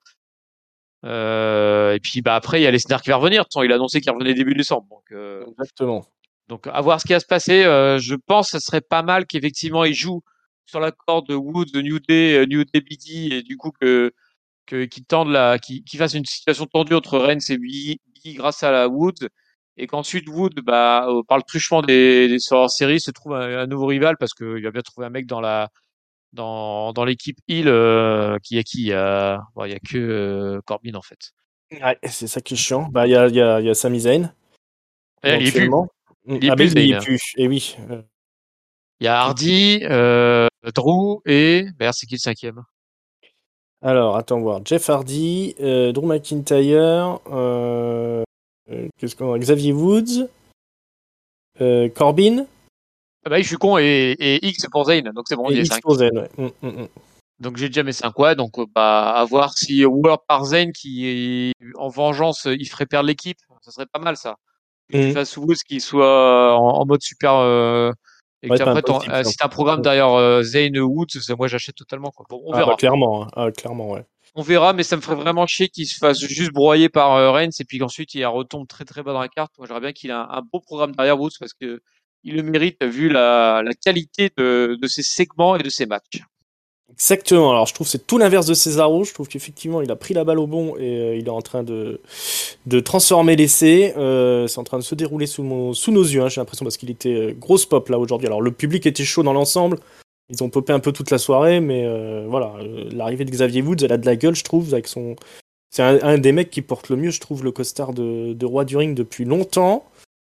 Euh, et puis bah après, il y a Lesnar qui va revenir. De toute façon, il a annoncé qu'il revenait début décembre, donc euh, Exactement. donc à voir ce qui va se passer. Euh, je pense que ça serait pas mal qu'effectivement il joue sur la corde de Woods, de New Day, euh, New Day Biggie, et du coup que que, qui tendent la, qui, qui fasse une situation tendue entre Reigns et Biggie, Biggie grâce à la Wood, et qu'ensuite Wood, bah, euh, par le truchement des, des soreurs série, se trouve un, un nouveau rival parce qu'il va bien trouver un mec dans la, dans, dans l'équipe Hill, euh, qui a qui, il y a, bon, il y a que euh, Corbin en fait. Ouais, c'est ça qui est chiant. Bah, il y a, il y a, il y a Sami Zayn, Et il est plus, éventuellement. Mm. il est Ah, ben plus il y est Zayn. plus. Et oui. Euh, Il y a qui- Hardy, euh, Drew et, merde, c'est qui le cinquième? Alors, attends voir. Jeff Hardy, euh, Drew McIntyre, euh, euh, qu'est-ce qu'on a Xavier Woods, euh, Corbin Ah bah oui, je suis con, et, et X pour Zayn, donc c'est bon, il et est X cinq. pour Z, ouais. Mm, mm, mm. Donc j'ai déjà mes cinq, ouais, donc euh, bah à voir si War par Zayn qui est en vengeance, euh, il ferait perdre l'équipe, ça serait pas mal ça. Que tu Mm. fasses Woods qui soit en, en mode super, euh, et Ouais, que c'est pas après t'en- impossible, euh, ça. si t'as un programme Mm. derrière euh, Zayn Woods, c'est- moi j'achète totalement quoi. Bon, on Ah, bah, verra. clairement, hein. Ah, clairement, ouais. On verra, mais ça me ferait vraiment chier qu'il se fasse juste broyer par euh, Reigns et puis qu'ensuite il retombe très très bas dans la carte. Moi j'aimerais bien qu'il ait un, un beau programme derrière Woods parce que il le mérite vu la, la qualité de, de ses segments et de ses matchs. Exactement. Alors, je trouve que c'est tout l'inverse de Cesaro. Je trouve qu'effectivement, il a pris la balle au bon et euh, il est en train de, de transformer l'essai. Euh, c'est en train de se dérouler sous, mon- sous nos yeux, hein, j'ai l'impression, parce qu'il était euh, grosse pop là aujourd'hui. Alors, le public était chaud dans l'ensemble. Ils ont popé un peu toute la soirée, mais euh, voilà. euh, L'arrivée de Xavier Woods, elle a de la gueule, je trouve, avec son. C'est un, un des mecs qui porte le mieux, je trouve, le costard de, de Roi du Ring depuis longtemps.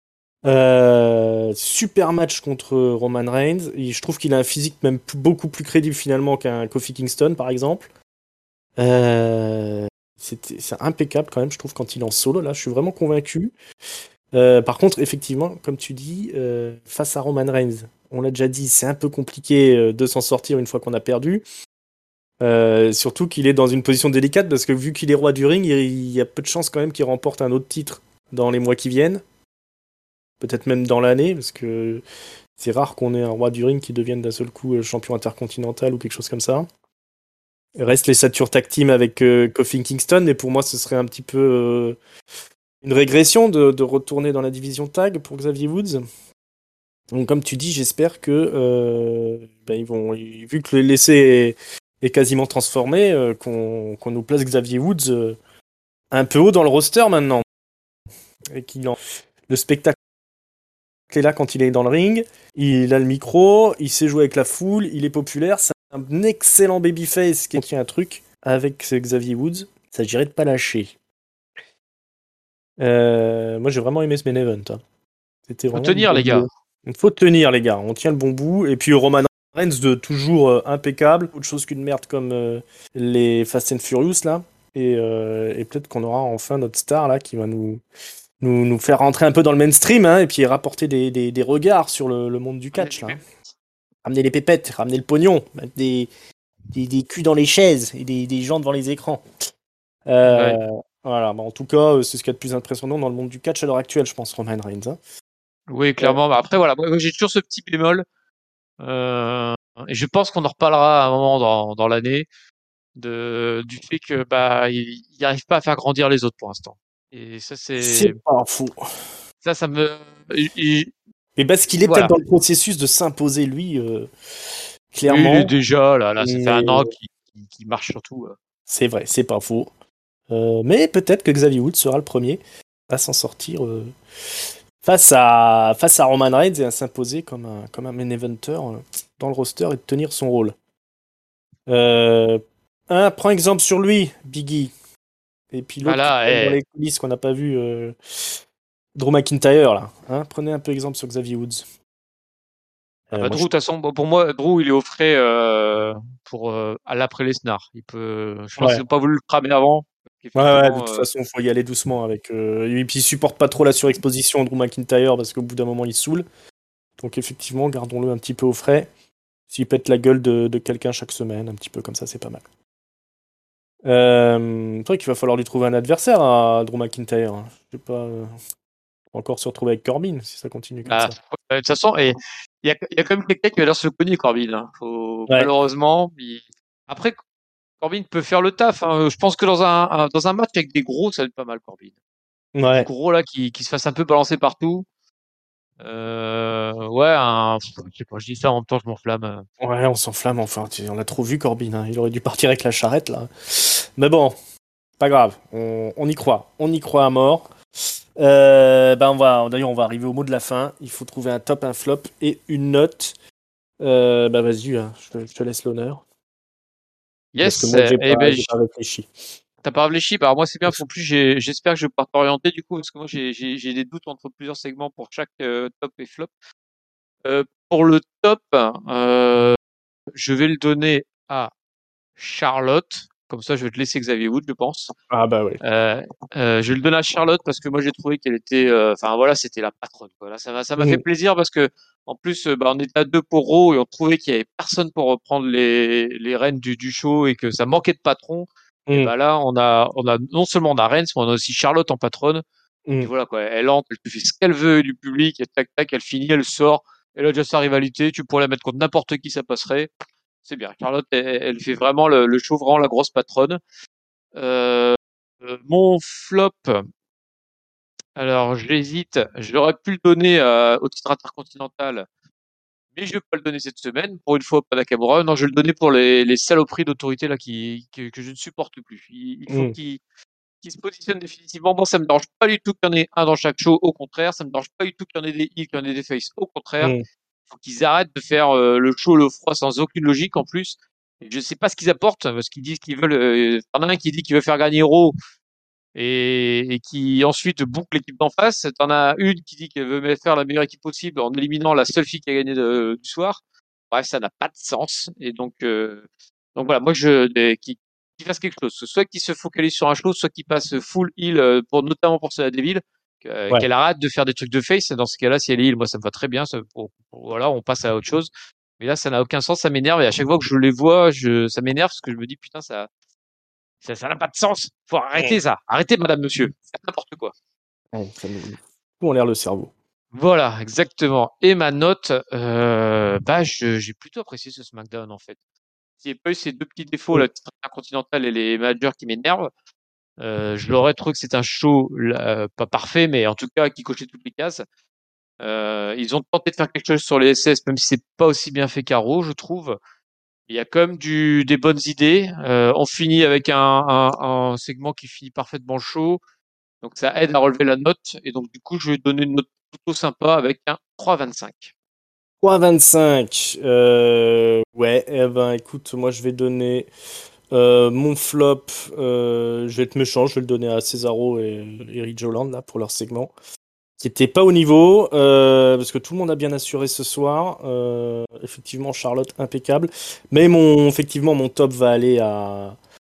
Euh, super match contre Roman Reigns. Et je trouve qu'il a un physique même p- beaucoup plus crédible finalement qu'un Kofi Kingston, par exemple. Euh, c'était- c'est impeccable quand même, je trouve, quand il est en solo. Là, je suis vraiment convaincu. Euh, par contre, effectivement, comme tu dis, euh, face à Roman Reigns, on l'a déjà dit, c'est un peu compliqué euh, de s'en sortir une fois qu'on a perdu. Euh, surtout qu'il est dans une position délicate parce que vu qu'il est roi du ring, il il y a peu de chances quand même qu'il remporte un autre titre dans les mois qui viennent. Peut-être même dans l'année, parce que c'est rare qu'on ait un roi du ring qui devienne d'un seul coup euh, champion intercontinental ou quelque chose comme ça. Il reste les Saturn Tag Team avec euh, Kofi Kingston, mais pour moi, ce serait un petit peu euh, une régression de, de retourner dans la division tag pour Xavier Woods. Donc, comme tu dis, j'espère que euh, ben, ils vont, vu que l'essai est, est quasiment transformé, euh, qu'on qu'on nous place Xavier Woods euh, un peu haut dans le roster maintenant. Et qu'il en... Le spectacle est là quand il est dans le ring, il a le micro, il sait jouer avec la foule, il est populaire, c'est un excellent babyface qui a un truc avec ce Xavier Woods. Il s'agirait de pas lâcher. Euh, moi j'ai vraiment aimé ce main event, hein. C'était Faut vraiment du tenir bon les gars. boulot. Il faut tenir les gars, on tient le bon bout. Et puis Roman Reigns de toujours euh, impeccable, autre chose qu'une merde comme euh, les Fast and Furious là. Et, euh, et peut-être qu'on aura enfin notre star là qui va nous, nous, nous faire rentrer un peu dans le mainstream, hein, et puis rapporter des, des, des regards sur le, le monde du catch là. Ramener les pépettes, ramener le pognon, mettre des, des, des culs dans les chaises et des, des gens devant les écrans. Euh, Ouais. voilà, bah, en tout cas, euh, c'est ce qu'il y a de plus impressionnant dans le monde du catch à l'heure actuelle, je pense, Roman Reigns, hein. Oui, Euh, clairement. Bah, après voilà, moi, moi, j'ai toujours ce petit bémol. Euh, et je pense qu'on en reparlera à un moment dans, dans l'année de du fait que bah il, il arrive pas à faire grandir les autres pour l'instant. Et ça c'est c'est pas faux. ça ça me il- il- Mais parce qu'il est peut-être voilà. dans le processus de s'imposer, lui, euh, Oui, il est clairement. déjà là là, ça fait Mais un an qu'il qu'il qu'il marche surtout. euh. c'est vrai, c'est pas faux. Euh, mais peut-être que Xavier Woods sera le premier à s'en sortir euh, face à, face à Roman Reigns et à s'imposer comme un, comme un main eventer euh, dans le roster et de tenir son rôle. Euh, un, prends exemple sur lui, Biggie. Et puis Ah l'autre qui là, traîne dans eh, les coulisses qu'on n'a pas vu, euh, Drew McIntyre, là. Hein, prenez un peu exemple sur Xavier Woods. ah Euh, bah moi, Drew, je... de toute façon, bon, pour moi, Drew, il est au frais euh, pour euh, à l'après Lesnar. Il peut, je pense qu'ils Ouais. n'ont pas voulu le cramer avant. Ouais, ouais, de Effectivement, toute euh, façon, il faut y aller doucement avec. Euh, et puis, il supporte pas trop la surexposition de Drew McIntyre parce qu'au bout d'un moment, il saoule. Donc, effectivement, gardons-le un petit peu au frais. S'il pète la gueule de, de quelqu'un chaque semaine, un petit peu comme ça, c'est pas mal. Euh, c'est vrai qu'il va falloir lui trouver un adversaire à Drew McIntyre, hein. Je sais pas. euh, encore se retrouver avec Corbin si ça continue comme bah, ça. euh, de toute façon, et il y a, il y a quand même quelqu'un qui va l'air se le cogner, Corbin. Hein. Faut, Ouais. malheureusement, il- après, Corbin peut faire le taf. Hein. Je pense que dans un, un- dans un match avec des gros, ça va être pas mal, Corbin. Du, du Ouais. gros là qui, qui se fasse un peu balancer partout. Euh, ouais, un, je sais pas, je dis ça en même temps, je m'enflamme. Ouais, on s'enflamme enfin. tu- On l'a trop vu, Corbin, hein. Il aurait dû partir avec la charrette, là. Mais bon, pas grave. On, on y croit. On y croit à mort. Euh, ben on va, d'ailleurs, on va arriver au mot de la fin. Il faut trouver un top, un flop et une note. Euh, bah vas-y, hein, je, te, je te laisse l'honneur. Parce que Yes, moi, j'ai et pas, ben j'ai pas réfléchi. t'as pas réfléchi? Bah, alors moi, c'est bien. En plus, j'ai- j'espère que je vais pouvoir t'orienter du coup, parce que moi, j'ai j'ai- j'ai des doutes entre plusieurs segments pour chaque euh, top et flop. Euh, pour le top, euh, je vais le donner à Charlotte. Comme ça, je vais te laisser Xavier Woods, je pense. Ah bah ouais. Euh, euh, je vais le donner à Charlotte parce que moi j'ai trouvé qu'elle était, euh, enfin voilà, c'était la patronne. Quoi. Là, ça m'a, ça m'a fait Mm, plaisir parce que en plus, euh, bah, on était à deux pour Raw et on trouvait qu'il y avait personne pour reprendre les les rênes du, du show et que ça manquait de patron. Et mm, bah là, on a, on a non seulement on a Reigns, mais on a aussi Charlotte en patronne. Et puis mm. voilà quoi, elle entre, elle te fait ce qu'elle veut du public, et tac tac, elle finit, elle sort. Elle a déjà sa rivalité, tu pourrais la mettre contre n'importe qui, ça passerait. C'est bien. Charlotte, elle, elle fait vraiment le, le show, vraiment la grosse patronne. Euh, euh, mon flop, alors j'hésite. J'aurais pu le donner euh, au titre intercontinental, mais je vais pas le donner cette semaine. Pour une fois, pas Nakamura. Non, je vais le donner pour les, les saloperies d'autorité là qui, que, que je ne supporte plus. Il, il faut Mm, qu'il qu'il se positionne définitivement. Bon, ça me dérange pas du tout qu'il y en ait un dans chaque show. Au contraire, ça me dérange pas du tout qu'il y en ait des heels, qu'il y en ait des faces. Au contraire, mm. il faut qu'ils arrêtent de faire euh, le chaud, le froid sans aucune logique en plus. Et je sais pas ce qu'ils apportent parce qu'ils disent qu'ils veulent. Euh, t'en as un qui dit qu'il veut faire gagner Raw et, et qui ensuite boucle l'équipe d'en face. T'en as une qui dit qu'elle veut faire la meilleure équipe possible en éliminant la seule fille qui a gagné de- du soir. Bref, ça n'a pas de sens. Et donc, euh, donc voilà, moi je des- qui qui fasse quelque chose, soit qui se focalise sur un show, soit qui passe full heal euh, pour notamment pour cela Deville, que- Ouais. qu'elle arrête de faire des trucs de face. Dans ce cas-là, si elle est heal, moi ça me va très bien. Ça, pour- pour- voilà, on passe à autre chose. Mais là, ça n'a aucun sens, ça m'énerve. Et à chaque fois que je les vois, je, ça m'énerve parce que je me dis putain, ça, ça, ça n'a pas de sens. Faut arrêter ça. Arrêtez, madame, monsieur. Faites n'importe quoi. Ouais, ça nous fout en l'air le cerveau. Voilà, exactement. Et ma note, euh, bah, je- j'ai plutôt apprécié ce SmackDown en fait. S'il n'y avait pas eu ces deux petits défauts, Mm. la titre intercontinentale et les managers qui m'énervent, euh, je l'aurais trouvé que c'est un show là, pas parfait, mais en tout cas qui cochait toutes les cases. Euh, ils ont tenté de faire quelque chose sur les S S, même si c'est pas aussi bien fait qu'Arrow, je trouve. Il y a quand même du, des bonnes idées. Euh, on finit avec un, un, un segment qui finit parfaitement chaud. Donc ça aide à relever la note. Et donc du coup, je vais donner une note plutôt sympa avec un trois virgule vingt-cinq. trois virgule vingt-cinq. Euh, ouais, eh ben écoute, moi je vais donner euh, mon flop. Euh, je vais être méchant, je vais le donner à Cesaro et, et Ridge Holland là pour leur segment, qui était pas au niveau, euh, parce que tout le monde a bien assuré ce soir. Euh, effectivement, Charlotte impeccable. Mais mon, effectivement, mon top va aller à,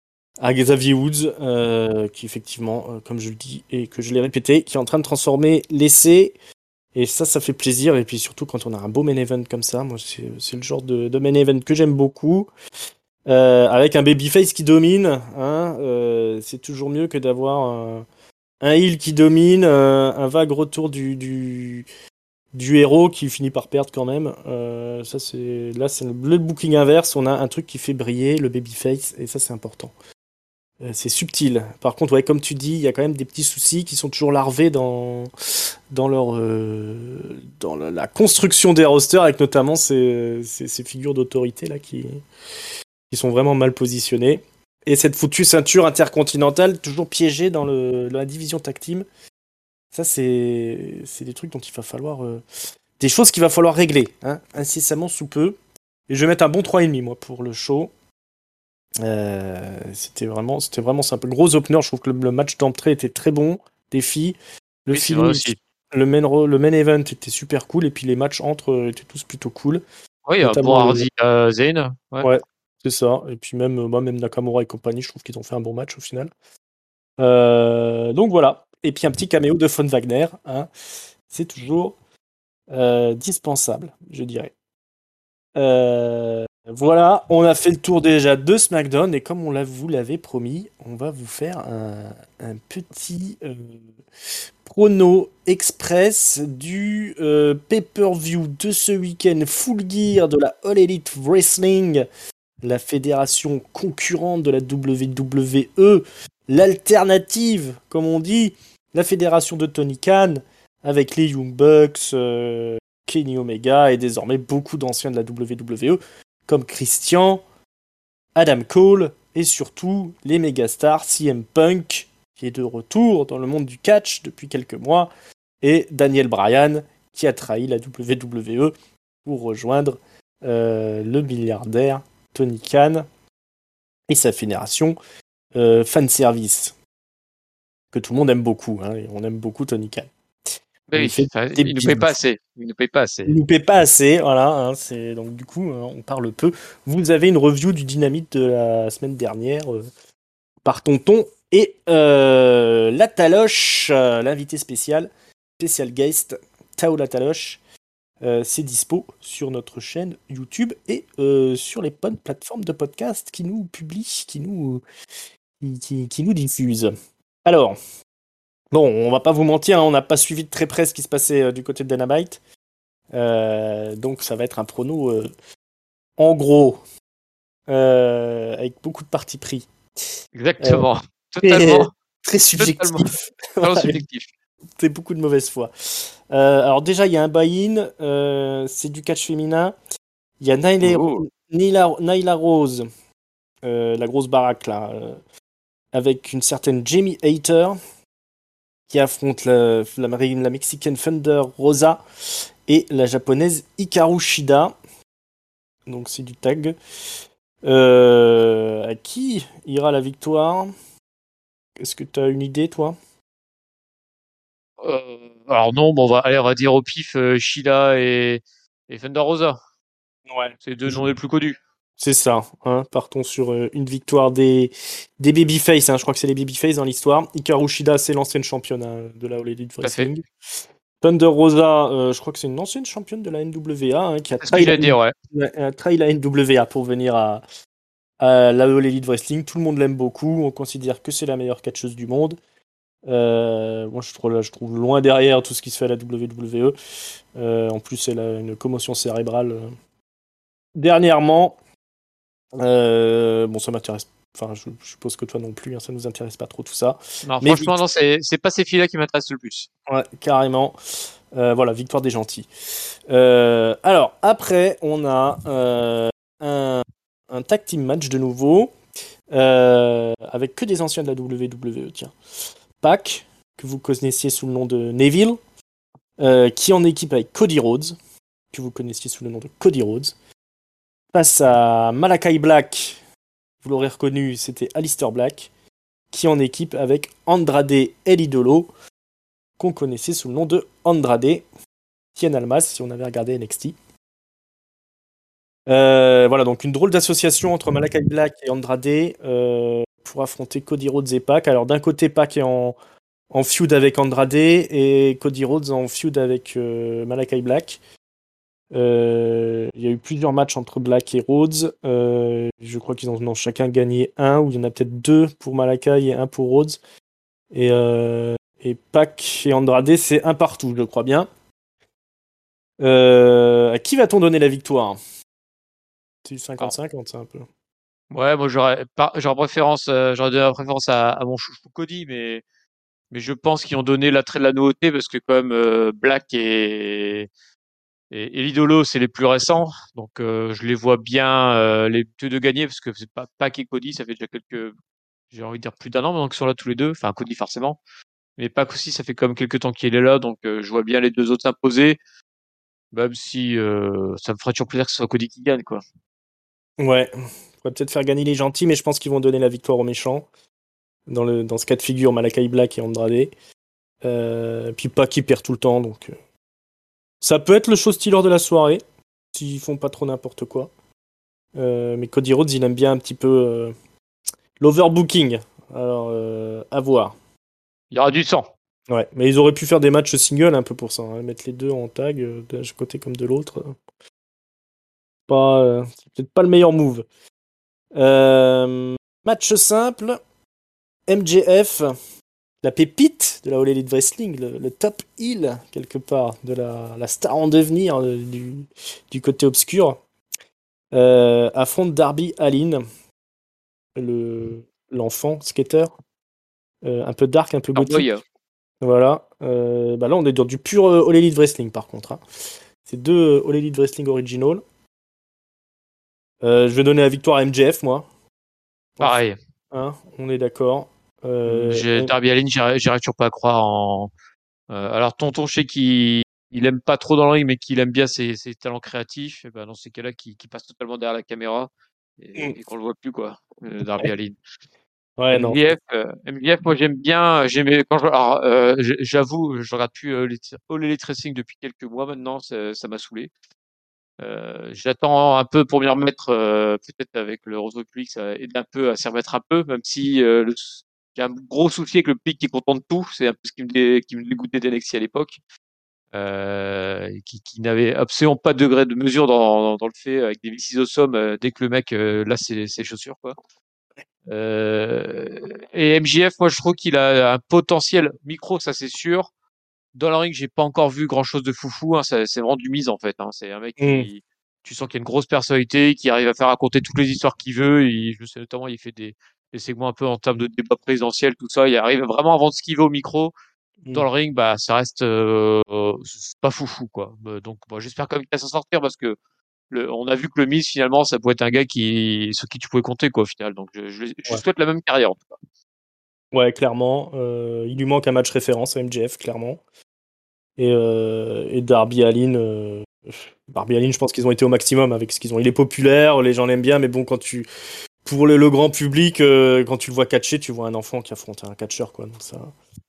à Xavier Woods, euh, qui effectivement, euh, comme je le dis et que je l'ai répété, qui est en train de transformer l'essai. Et ça, ça fait plaisir. Et puis surtout quand on a un beau main event comme ça, moi c'est c'est le genre de, de main event que j'aime beaucoup. Euh, avec un babyface qui domine, hein, euh, c'est toujours mieux que d'avoir un, un heel qui domine, euh, un vague retour du, du, du héros qui finit par perdre quand même. Euh, ça c'est là c'est le, le booking inverse. On a un truc qui fait briller le babyface et ça c'est important. Euh, c'est subtil. Par contre, ouais, comme tu dis, il y a quand même des petits soucis qui sont toujours larvés dans dans leur euh, dans la, la construction des rosters, avec notamment ces, ces, ces figures d'autorité là qui qui sont vraiment mal positionnées. Et cette foutue ceinture intercontinentale toujours piégée dans le dans la division tag team. Ça, c'est c'est des trucs dont il va falloir euh, des choses qu'il va falloir régler, hein, incessamment sous peu. Et je vais mettre un bon trois virgule cinq moi pour le show. Euh, c'était vraiment, c'était vraiment simple. Gros opener, je trouve que le, le match d'entrée était très bon. Défi. Le Oui, c'est vrai finish, aussi. le main, ro- le main event était super cool. Et puis les matchs entre euh, étaient tous plutôt cool. Oui, un bon Notamment le. Hardy euh, Zayn. Ouais. Ouais, c'est ça. Et puis même, euh, moi, même Nakamura et compagnie, je trouve qu'ils ont fait un bon match au final. Euh, donc voilà. Et puis un petit caméo de Von Wagner, hein. C'est toujours euh, dispensable, je dirais. Euh, voilà, on a fait le tour déjà de SmackDown et comme on l'a, vous l'avez promis, on va vous faire un, un petit euh, prono express du euh, pay-per-view de ce week-end Full Gear de la All Elite Wrestling, la fédération concurrente de la W W E, l'alternative, comme on dit, la fédération de Tony Khan, avec les Young Bucks, euh, Kenny Omega et désormais beaucoup d'anciens de la W W E, comme Christian, Adam Cole et surtout les mégastars C M Punk, qui est de retour dans le monde du catch depuis quelques mois, et Daniel Bryan, qui a trahi la W W E pour rejoindre euh, le milliardaire Tony Khan et sa fédération euh, fanservice, que tout le monde aime beaucoup, hein, et on aime beaucoup Tony Khan. On lui Oui, fait enfin, des il nous paye pas bisous. assez. Il nous paye pas assez. Il nous paie pas assez, voilà. Hein, c'est donc du coup, hein, on parle peu. Vous avez une review du Dynamite de la semaine dernière euh, par Tonton et euh, la Taloche, euh, l'invité spécial, spécial guest, Tao la Taloche. Euh, c'est dispo sur notre chaîne YouTube et euh, sur les bonnes plateformes de podcast qui nous publient, qui nous, qui, qui- qui nous diffusent. Alors, bon, on va pas vous mentir, hein, on n'a pas suivi de très près ce qui se passait euh, du côté de Dynamite. Euh, donc ça va être un prono euh, en gros, euh, avec beaucoup de parti pris. Euh, Exactement. très, Totalement. très Totalement. subjectif. Totalement Voilà, subjectif. c'est beaucoup de mauvaise foi. Euh, alors déjà, il y a un buy-in, euh, c'est du catch féminin. Il y a Nyla, Oh. Nyla, Nyla Rose, euh, la grosse baraque là, euh, avec une certaine Jamie Hayter, qui affronte la, la, la Mexicaine Thunder Rosa et la japonaise Hikaru Shida. Donc c'est du tag. Euh, à qui ira la victoire? Est-ce que tu as une idée, toi? Euh, alors non, bon, on va, allez, on va dire au pif euh, Sheila et, et Thunder Rosa. Ouais. C'est les deux Je- noms les plus connus. C'est ça. Hein. Partons sur euh, une victoire des, des Babyface. Hein. Je crois que c'est les Babyface dans l'histoire. Hikaru Shida, c'est l'ancienne championne hein, de la All Elite Tout à fait. Wrestling. Thunder Rosa, euh, je crois que c'est une ancienne championne de la N W A hein, qui a C'est ce que trahi j'allais dire, ouais. la, a trahi la N W A pour venir à, à la All Elite Wrestling. Tout le monde l'aime beaucoup. On considère que c'est la meilleure catcheuse du monde. Euh, moi, je trouve, je trouve loin derrière tout ce qui se fait à la W W E. Euh, en plus, elle a une commotion cérébrale euh, dernièrement. Euh, bon, ça m'intéresse. Enfin, je, je suppose que toi non plus, hein, ça nous intéresse pas trop tout ça. Non, Mais franchement, victoire, non, c'est, c'est pas ces filles-là qui m'intéressent le plus. ouais, carrément. Euh, voilà, victoire des gentils. Euh, alors, après, on a euh, un, un tag team match de nouveau, euh, avec que des anciens de la W W E. Tiens, Pac, que vous connaissiez sous le nom de Neville, euh, qui est en équipe avec Cody Rhodes, que vous connaissiez sous le nom de Cody Rhodes, face à Malakai Black, vous l'aurez reconnu, c'était Aleister Black, qui est en équipe avec Andrade El Idolo, qu'on connaissait sous le nom de Andrade, Tien Almas, si on avait regardé N X T. Euh, voilà, donc une drôle d'association entre Malakai Black et Andrade euh, pour affronter Cody Rhodes et Pac. Alors d'un côté, Pac est en, en feud avec Andrade et Cody Rhodes en feud avec euh, Malakai Black. Euh, il y a eu plusieurs matchs entre Black et Rhodes. Euh, je crois qu'ils en ont chacun gagné un, ou il y en a peut-être deux pour Malakai et un pour Rhodes. Et, euh, et Pac et Andrade, c'est un partout, je crois bien. Euh, à qui va-t-on donner la victoire? C'est du Alors, cinquante-cinquante, c'est un peu. ouais, moi, j'aurais, pas, j'aurais préférence, euh, j'aurais donné la préférence à, à mon chouchou Cody, mais, mais je pense qu'ils ont donné l'attrait de la nouveauté parce que quand même, euh, Black et, et, et l'idolo, c'est les plus récents. Donc, euh, je les vois bien, euh, les deux de gagner parce que c'est pas Pac et Cody, ça fait déjà quelques, j'ai envie de dire plus d'un an maintenant qu'ils sont là tous les deux. Enfin, Cody forcément. Mais Pac aussi, ça fait quand même quelques temps qu'il est là. Donc, euh, je vois bien les deux autres s'imposer. Même si, euh, ça me ferait toujours plaisir que ce soit Cody qui gagne, quoi. Ouais, on va peut-être faire gagner les gentils, mais je pense qu'ils vont donner la victoire aux méchants. Dans, le, dans ce cas de figure, Malakai Black et Andrade. Euh, puis Pac qui perd tout le temps, donc. euh, Ça peut être le show stealer de la soirée, s'ils font pas trop n'importe quoi. Euh, mais Cody Rhodes, il aime bien un petit peu euh, l'overbooking. Alors, euh, à voir. Il y aura du sang. Ouais, mais ils auraient pu faire des matchs single un peu pour ça, hein, mettre les deux en tag, euh, d'un côté comme de l'autre. Pas, euh, c'est peut-être pas le meilleur move. Euh, match simple, M J F, la pépite de la All Elite Wrestling, le, le top heel quelque part de la, la star en devenir euh, du, du côté obscur, euh, affronte Darby Allin, le l'enfant skater, euh, un peu dark, un peu Starboy, euh, gothique. Voilà. Euh, bah là, on est dans du pur euh, All Elite Wrestling par contre. Hein. C'est deux euh, All Elite Wrestling Original. Euh, je vais donner la victoire à M J F, moi. Je pense. pareil. Hein, on est d'accord. Hum, Euh, J'ai, Darby Allin, j'arrive j'arrive toujours pas à croire en. Euh, alors, tonton, je sais qu'il il aime pas trop dans le ring, mais qu'il aime bien ses, ses talents créatifs. Et ben, dans ces cas-là, qui, qui passe totalement derrière la caméra et, et qu'on le voit plus, quoi. Euh, Darby Allin. Ouais, non. M J F, euh, M J F, moi j'aime bien. J'aimais quand je, alors, euh, j'- j'avoue, je regarde plus euh, les All Elite Wrestling depuis quelques mois maintenant. Ça ça m'a saoulé. Euh, j'attends un peu pour m'y remettre, euh, peut-être avec le Rose Public, ça aide un peu à s'y remettre un peu, même si euh, le, j'ai un gros souci avec le public qui est content de tout. C'est un peu ce qui me, dé, qui me dégoûtait d'N X T à l'époque, euh, et qui, qui n'avait absolument pas de degré de mesure dans, dans, dans le fait, avec des vices au somme, euh, dès que le mec euh, lasse ses, ses chaussures, quoi. Euh, et M J F, moi je trouve qu'il a un potentiel micro, ça c'est sûr. Dans le ring, j'ai pas encore vu grand chose de foufou, hein. Ça- C'est vraiment du mise en fait, hein. C'est un mec Hmm. qui, tu sens qu'il a une grosse personnalité, qui arrive à faire raconter toutes les histoires qu'il veut. Il, je sais notamment, il fait des, des segments un peu en termes de débat présidentiel, tout ça. Il arrive vraiment à vendre ce qu'il veut au micro. Dans Hmm. le ring, bah, ça reste euh, euh, c'est pas foufou, quoi. Euh, Donc, bon, j'espère quand même qu'il va s'en sortir parce que le, on a vu que le Miz, finalement, ça pouvait être un gars qui, sur qui tu pouvais compter, quoi, au final. Donc, je, je, je Ouais. souhaite la même carrière, en tout cas. Ouais, clairement. Euh, il lui manque un match référence à M J F, clairement. Et, euh, et Darby Allin, euh, Darby Allin, je pense qu'ils ont été au maximum avec ce qu'ils ont. Il est populaire, les gens l'aiment bien, mais bon, quand tu, pour le, le grand public, euh, quand tu le vois catcher, tu vois un enfant qui affronte un catcheur, quoi. Donc ça,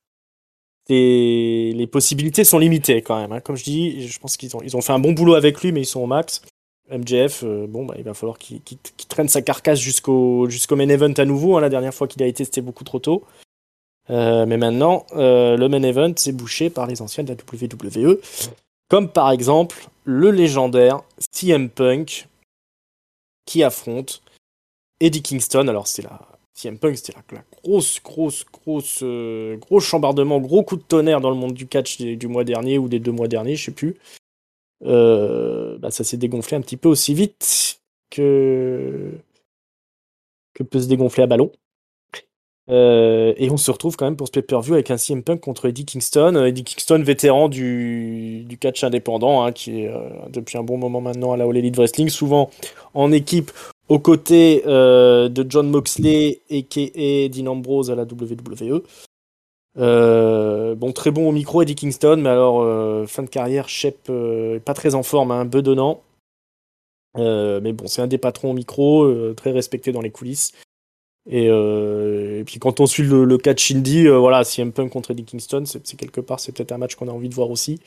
et les possibilités sont limitées quand même, hein. Comme je dis, je pense qu'ils ont, ils ont fait un bon boulot avec lui, mais ils sont au max. M J F, euh, bon, bah, il va falloir qu'il qu'il- qu'il traîne sa carcasse jusqu'au jusqu'au main event à nouveau, hein. La dernière fois qu'il a été, c'était beaucoup trop tôt. Euh, mais maintenant, euh, le main event, c'est bouché par les anciens de la W W E, comme par exemple le légendaire C M Punk qui affronte Eddie Kingston. Alors, c'est la C M Punk, c'était la, la grosse, grosse, grosse, euh, gros chambardement, gros coup de tonnerre dans le monde du catch du, du mois dernier ou des deux mois derniers, je sais plus. Euh, bah, ça s'est dégonflé un petit peu aussi vite que que peut se dégonfler à ballon. Euh, et on se retrouve quand même pour ce pay-per-view avec un C M Punk contre Eddie Kingston. Euh, Eddie Kingston, vétéran du, du catch indépendant, hein, qui est euh, depuis un bon moment maintenant à la All Elite Wrestling, souvent en équipe aux côtés euh, de John Moxley et Dean Ambrose à la W W E. Euh, bon, très bon au micro, Eddie Kingston, mais alors euh, fin de carrière, Shep euh, pas très en forme, un hein, bedonnant. Euh, mais bon, c'est un des patrons au micro, euh, très respecté dans les coulisses. Et, euh, et puis quand on suit le, le catch indie, euh, voilà, C M Punk contre Eddie Kingston, c'est, c'est quelque part, c'est peut-être un match qu'on a envie de voir aussi.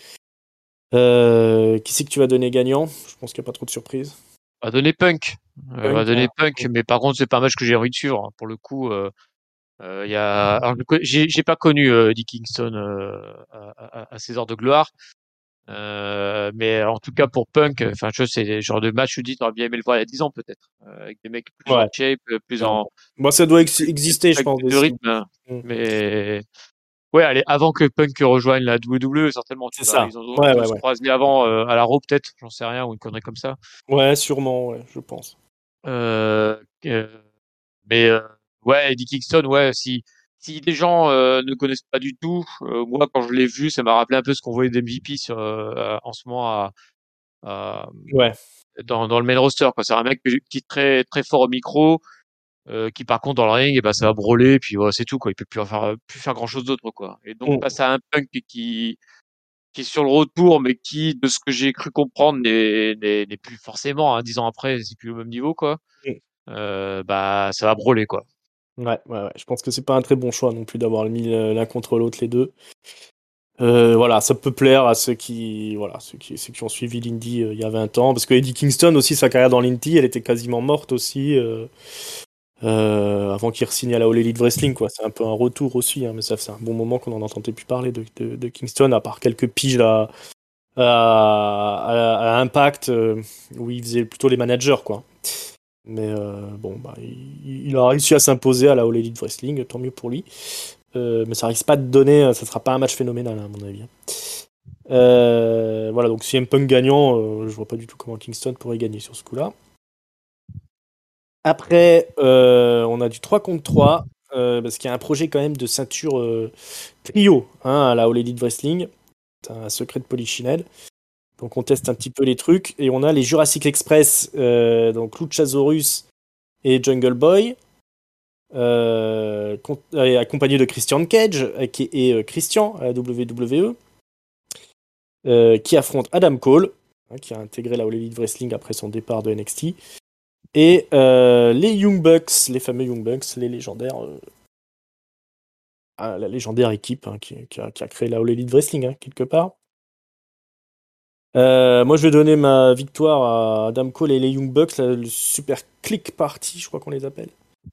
Euh, qui c'est que tu vas donner gagnant? Je pense qu'il n'y a pas trop de surprises. On va donner Punk. Euh, on va Punk, donner hein. Punk, mais par contre, c'est pas un match que j'ai envie de suivre, hein. Pour le coup, euh, euh, il y a, alors, je co- j'ai j'ai pas connu euh, Eddie Kingston euh, à, à- à ses heures de gloire. Euh, mais en tout cas pour Punk, enfin je sais, c'est le genre de match où tu dis t'aurais bien aimé le voir il y a dix ans peut-être, euh, avec des mecs plus en Ouais, shape, euh, plus clairement. en Bon, ça doit ex- plus, exister, je avec pense, plus des de signes. rythme, hein. Mm. Mais ouais, allez, avant que Punk rejoigne la W W E, certainement, tu C'est vois, ça. ils ont Ouais, dû ouais, se ouais. croiser avant euh, à la Raw peut-être, j'en sais rien, ou une connerie comme ça. Ouais, sûrement, ouais, je pense. Euh, euh, mais euh, ouais, Eddie Kingston, ouais, si si des gens euh, ne connaissent pas du tout, euh, moi quand je l'ai vu, ça m'a rappelé un peu ce qu'on voyait d'M V P sur, euh, en ce moment à, à- Ouais. dans, dans le main roster, quoi. C'est un mec qui est très très fort au micro, euh, qui par contre dans le ring, et ben ça va brûler, puis ouais, c'est tout, quoi. Il peut plus en faire plus faire grand chose d'autre, quoi. Et donc Mm. face à un Punk qui qui est sur le retour, mais qui, de ce que j'ai cru comprendre, n'est n'est n'est plus forcément, hein, dix ans après, c'est plus au même niveau, quoi. Mm. Euh, bah ça va brûler, quoi. Ouais, ouais, ouais. Je pense que c'est pas un très bon choix non plus d'avoir mis l'un contre l'autre les deux. Euh, voilà, ça peut plaire à ceux qui, voilà, ceux qui, ceux qui ont suivi l'indie euh, il y a vingt ans, parce que Eddie Kingston aussi, sa carrière dans l'indie, elle était quasiment morte aussi, euh, euh, avant qu'il re-signe à la All Elite Wrestling, quoi. C'est un peu un retour aussi, hein, mais ça fait un bon moment qu'on en entendait plus parler de, de, de Kingston, à part quelques piges à, à, à- à Impact, euh, où il faisait plutôt les managers, quoi. Mais euh, bon, bah, il, il a réussi à s'imposer à la All Elite Wrestling, tant mieux pour lui. Euh, mais ça risque pas de donner, ça sera pas un match phénoménal, hein, à mon avis. Euh, voilà, donc C M Punk gagnant, euh, je vois pas du tout comment Kingston pourrait gagner sur ce coup-là. Après, euh, on a du trois contre trois, euh, parce qu'il y a un projet quand même de ceinture euh, trio, hein, à la All Elite Wrestling. C'est un secret de Polichinelle. Donc on teste un petit peu les trucs. Et on a les Jurassic Express, euh, donc Luchasaurus et Jungle Boy, euh, con- euh, accompagnés de Christian Cage euh, qui est euh, Christian à la W W E, euh, qui affronte Adam Cole, hein, qui a intégré la All Elite Wrestling après son départ de N X T. Et euh, les Young Bucks, les fameux Young Bucks, les légendaires, euh, ah, la légendaire équipe hein, qui, qui a, qui a créé la All Elite Wrestling, hein, quelque part. Euh, moi, je vais donner ma victoire à Adam Cole et les Young Bucks, là, le super click party, je crois qu'on les appelle.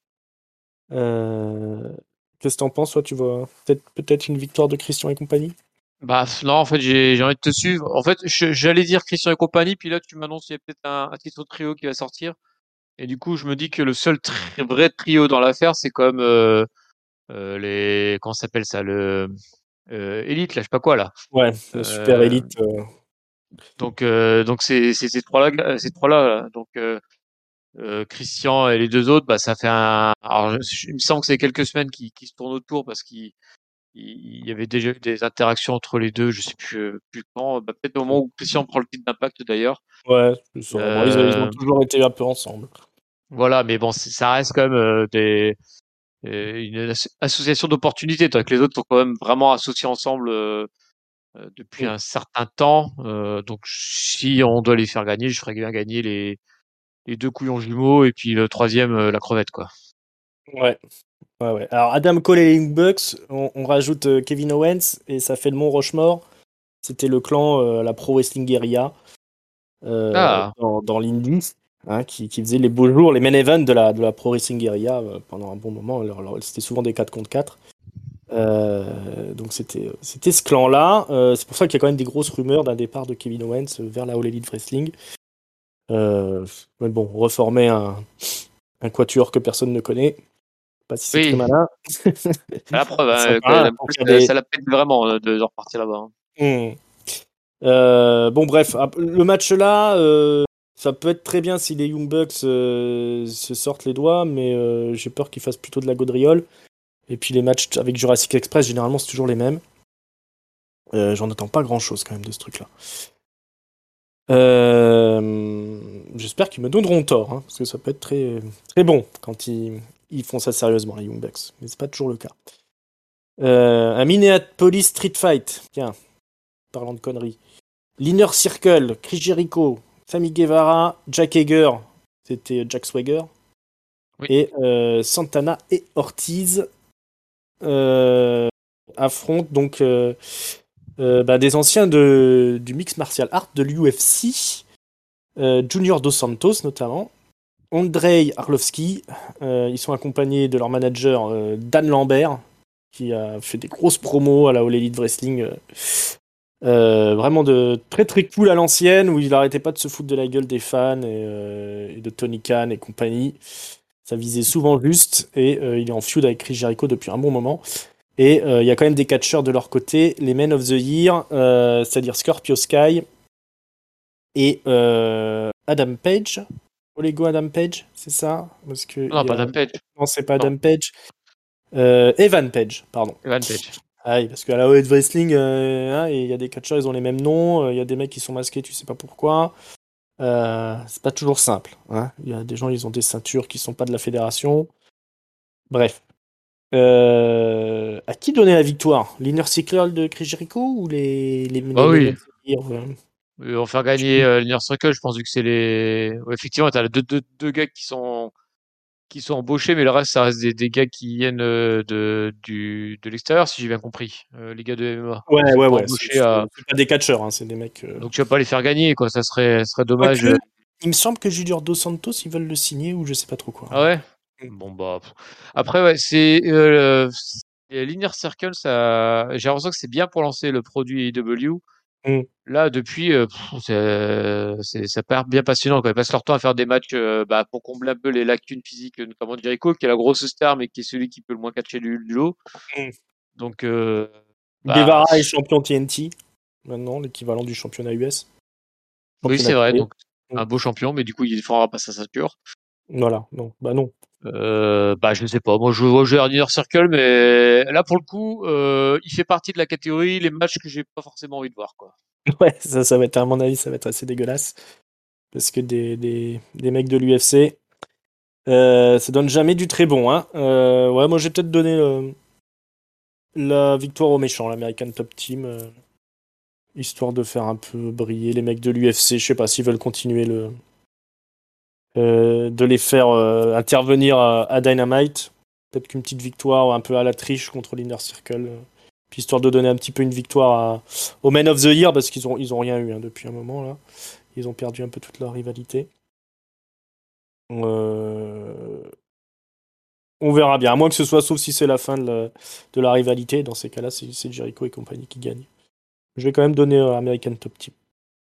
Euh, Qu'est-ce que t'en penses, toi, tu vois peut-être peut-être une victoire de Christian et compagnie? Bah non, en fait, j'ai j'ai envie de te suivre. En fait, je- j'allais dire Christian et compagnie, puis là, tu m'annonces qu'il y a peut-être un, un titre trio qui va sortir. Et du coup, je me dis que le seul tri- vrai trio dans l'affaire, c'est comme euh, euh, les... Comment ça s'appelle ça? Le euh, Elite, là, je sais pas quoi, là. Ouais, le super Euh, élite. euh, donc, euh, donc c'est c'est ces trois-là, euh, ces trois-là. Là. Donc, euh, euh, Christian et les deux autres, bah, ça fait un... Alors, je- il me semble que c'est quelques semaines qui, qui se tournent autour parce qu'il il il y avait déjà eu des interactions entre les deux, je sais plus, euh, plus quand. Bah, peut-être au moment où Christian prend le titre d'Impact, d'ailleurs. Ouais, je saurais. Bon, ils, ils ont Euh, toujours été un peu ensemble. voilà, mais bon, c'est- ça reste quand même euh, des euh, une as- association d'opportunités, toi, que les autres sont quand même vraiment associés ensemble euh, euh, depuis Mm. un certain temps. Euh, donc, si on doit les faire gagner, je ferais bien gagner les, les deux couillons jumeaux et puis le troisième, euh, la crevette, quoi. Ouais, ouais, ouais. Alors, Adam Cole et les Young Bucks, on, on rajoute euh, Kevin Owens et ça fait le Mont Rushmore. C'était le clan, euh, la Pro Wrestling Guerrilla euh, Ah, dans, dans l'Indie, hein, qui, qui faisait les beaux jours, les main events de la, de la Pro Wrestling Guerrilla euh, pendant un bon moment. Alors, alors, c'était souvent des quatre contre quatre. Euh, donc c'était c'était ce clan-là. Euh, c'est pour ça qu'il y a quand même des grosses rumeurs d'un départ de Kevin Owens vers la All Elite Wrestling. Euh, mais bon, reformer un, un quatuor que personne ne connaît, pas si c'est très oui, malin. bah, la preuve, hein, Sympa, que- hein, en pour plus, faire ça, des. ça la pète vraiment euh, de, de repartir là-bas. Hein. Hmm. Euh, bon, bref, ap- le match là, euh, ça peut être très bien si les Young Bucks euh, se sortent les doigts, mais euh, j'ai peur qu'ils fassent plutôt de la gaudriole. Et puis les matchs avec Jurassic Express, généralement, c'est toujours les mêmes. Euh, j'en attends pas grand chose quand même de ce truc-là. Euh, J'espère qu'ils me donneront tort, hein, parce que ça peut être très, très bon quand ils, ils font ça sérieusement, les Young Bucks. Mais c'est pas toujours le cas. Euh, un Minneapolis Street Fight. Tiens, parlant de conneries. L'Inner Circle, Chris Jericho, Sammy Guevara, Jack Hager, c'était Jack Swagger, Oui. et euh, Santana et Ortiz euh, affrontent donc euh, euh, bah, des anciens de, du Mix Martial Art de l'U F C, euh, Junior Dos Santos notamment, Andrei Arlovski. Euh, ils sont accompagnés de leur manager euh, Dan Lambert, qui a fait des grosses promos à la All Elite Wrestling. euh, euh, vraiment de très très cool à l'ancienne, où il arrêtait pas de se foutre de la gueule des fans et, euh, et de Tony Khan et compagnie. Ça visait souvent juste, et euh, il est en feud avec Chris Jericho depuis un bon moment. Et euh, il y a quand même des catcheurs de leur côté, les Men of the Year, euh, c'est-à-dire Scorpio Sky et euh, Adam Page. Olego Adam Page, c'est ça? Parce que il Non, y pas a... Dampage. Non, c'est pas Non, Adam Page. Euh, Evan Page, pardon. Evan Page. Ah oui, parce qu'à la All Elite Wrestling, euh, hein, il y a des catcheurs, ils ont les mêmes noms. euh, Il y a des mecs qui sont masqués, tu sais pas pourquoi. Euh, c'est pas toujours simple, hein. Il y a des gens, ils ont des ceintures qui sont pas de la fédération. Bref. Euh, à qui donner la victoire? L'Inner Circle de Chris Jericho ou les, les, les Bah Men oui. of the Year, euh, Euh, on va faire je- gagner euh, l'Inner Circle, je pense, vu que c'est les. Ouais, effectivement, t'as deux, deux, deux gars qui sont qui sont embauchés, mais le reste, ça reste des, des gars qui viennent euh, de du de l'extérieur, si j'ai bien compris. Euh, les gars de M M A. Ils Ouais, sont ouais, pas ouais. C'est embauchés c'est- à. c'est pas des catcheurs, hein, c'est des mecs. euh, Donc tu vas pas les faire gagner, quoi. Ça serait ça serait dommage. Quoique, euh. il me semble que Junior Dos Santos, ils veulent le signer ou je sais pas trop quoi. Ah ouais. Bon bah. pff. Après ouais, c'est euh, le- l'Inner Circle, ça. J'ai l'impression que c'est bien pour lancer le produit A E W. Mm, Là, depuis, euh, pff, c'est, c'est- ça part bien passionnant, quoi. Ils passent leur temps à faire des matchs euh, bah, pour combler un peu les lacunes physiques, euh, notamment de Jericho, qui est la grosse star, mais qui est celui qui peut le moins catcher du, du lot. mm. Donc, euh, bah, Guevara est pff, champion T N T, maintenant, l'équivalent du championnat U S. oui, Championnat c'est vrai. télé. Donc, Mm. un beau champion, mais du coup, il défendra pas sa ceinture. Voilà, non, bah non. Euh, bah, je sais pas. Moi, je vois jouer à Inner Circle, mais là, pour le coup, euh, il fait partie de la catégorie les matchs que j'ai pas forcément envie de voir, quoi. Ouais, ça, ça va être, à mon avis, ça va être assez dégueulasse. Parce que des, des, des mecs de l'U F C, euh, ça donne jamais du très bon, hein. Euh, ouais, moi j'ai peut-être donné euh, la victoire aux méchants, l'American Top Team, euh, histoire de faire un peu briller les mecs de l'U F C. Je sais pas s'ils veulent continuer le, euh, de les faire euh, intervenir à, à Dynamite. Peut-être qu'une petite victoire un peu à la triche contre l'Inner Circle. euh, Puis histoire de donner un petit peu une victoire à, au Man of the Year, parce qu'ils ont, ils ont rien eu hein, depuis un moment là. Ils ont perdu un peu toute leur rivalité. Euh, On verra bien, à moins que ce soit, sauf si c'est la fin de la, de la rivalité. Dans ces cas-là, c'est, c'est Jericho et compagnie qui gagnent. Je vais quand même donner euh, American Top Team.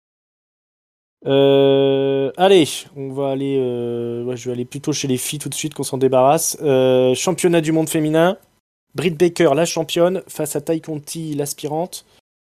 Euh, allez, on va aller. euh, ouais, je vais aller plutôt chez les filles tout de suite, qu'on s'en débarrasse. Euh, championnat du monde féminin. Britt Baker, la championne, face à Tai Conti, l'aspirante.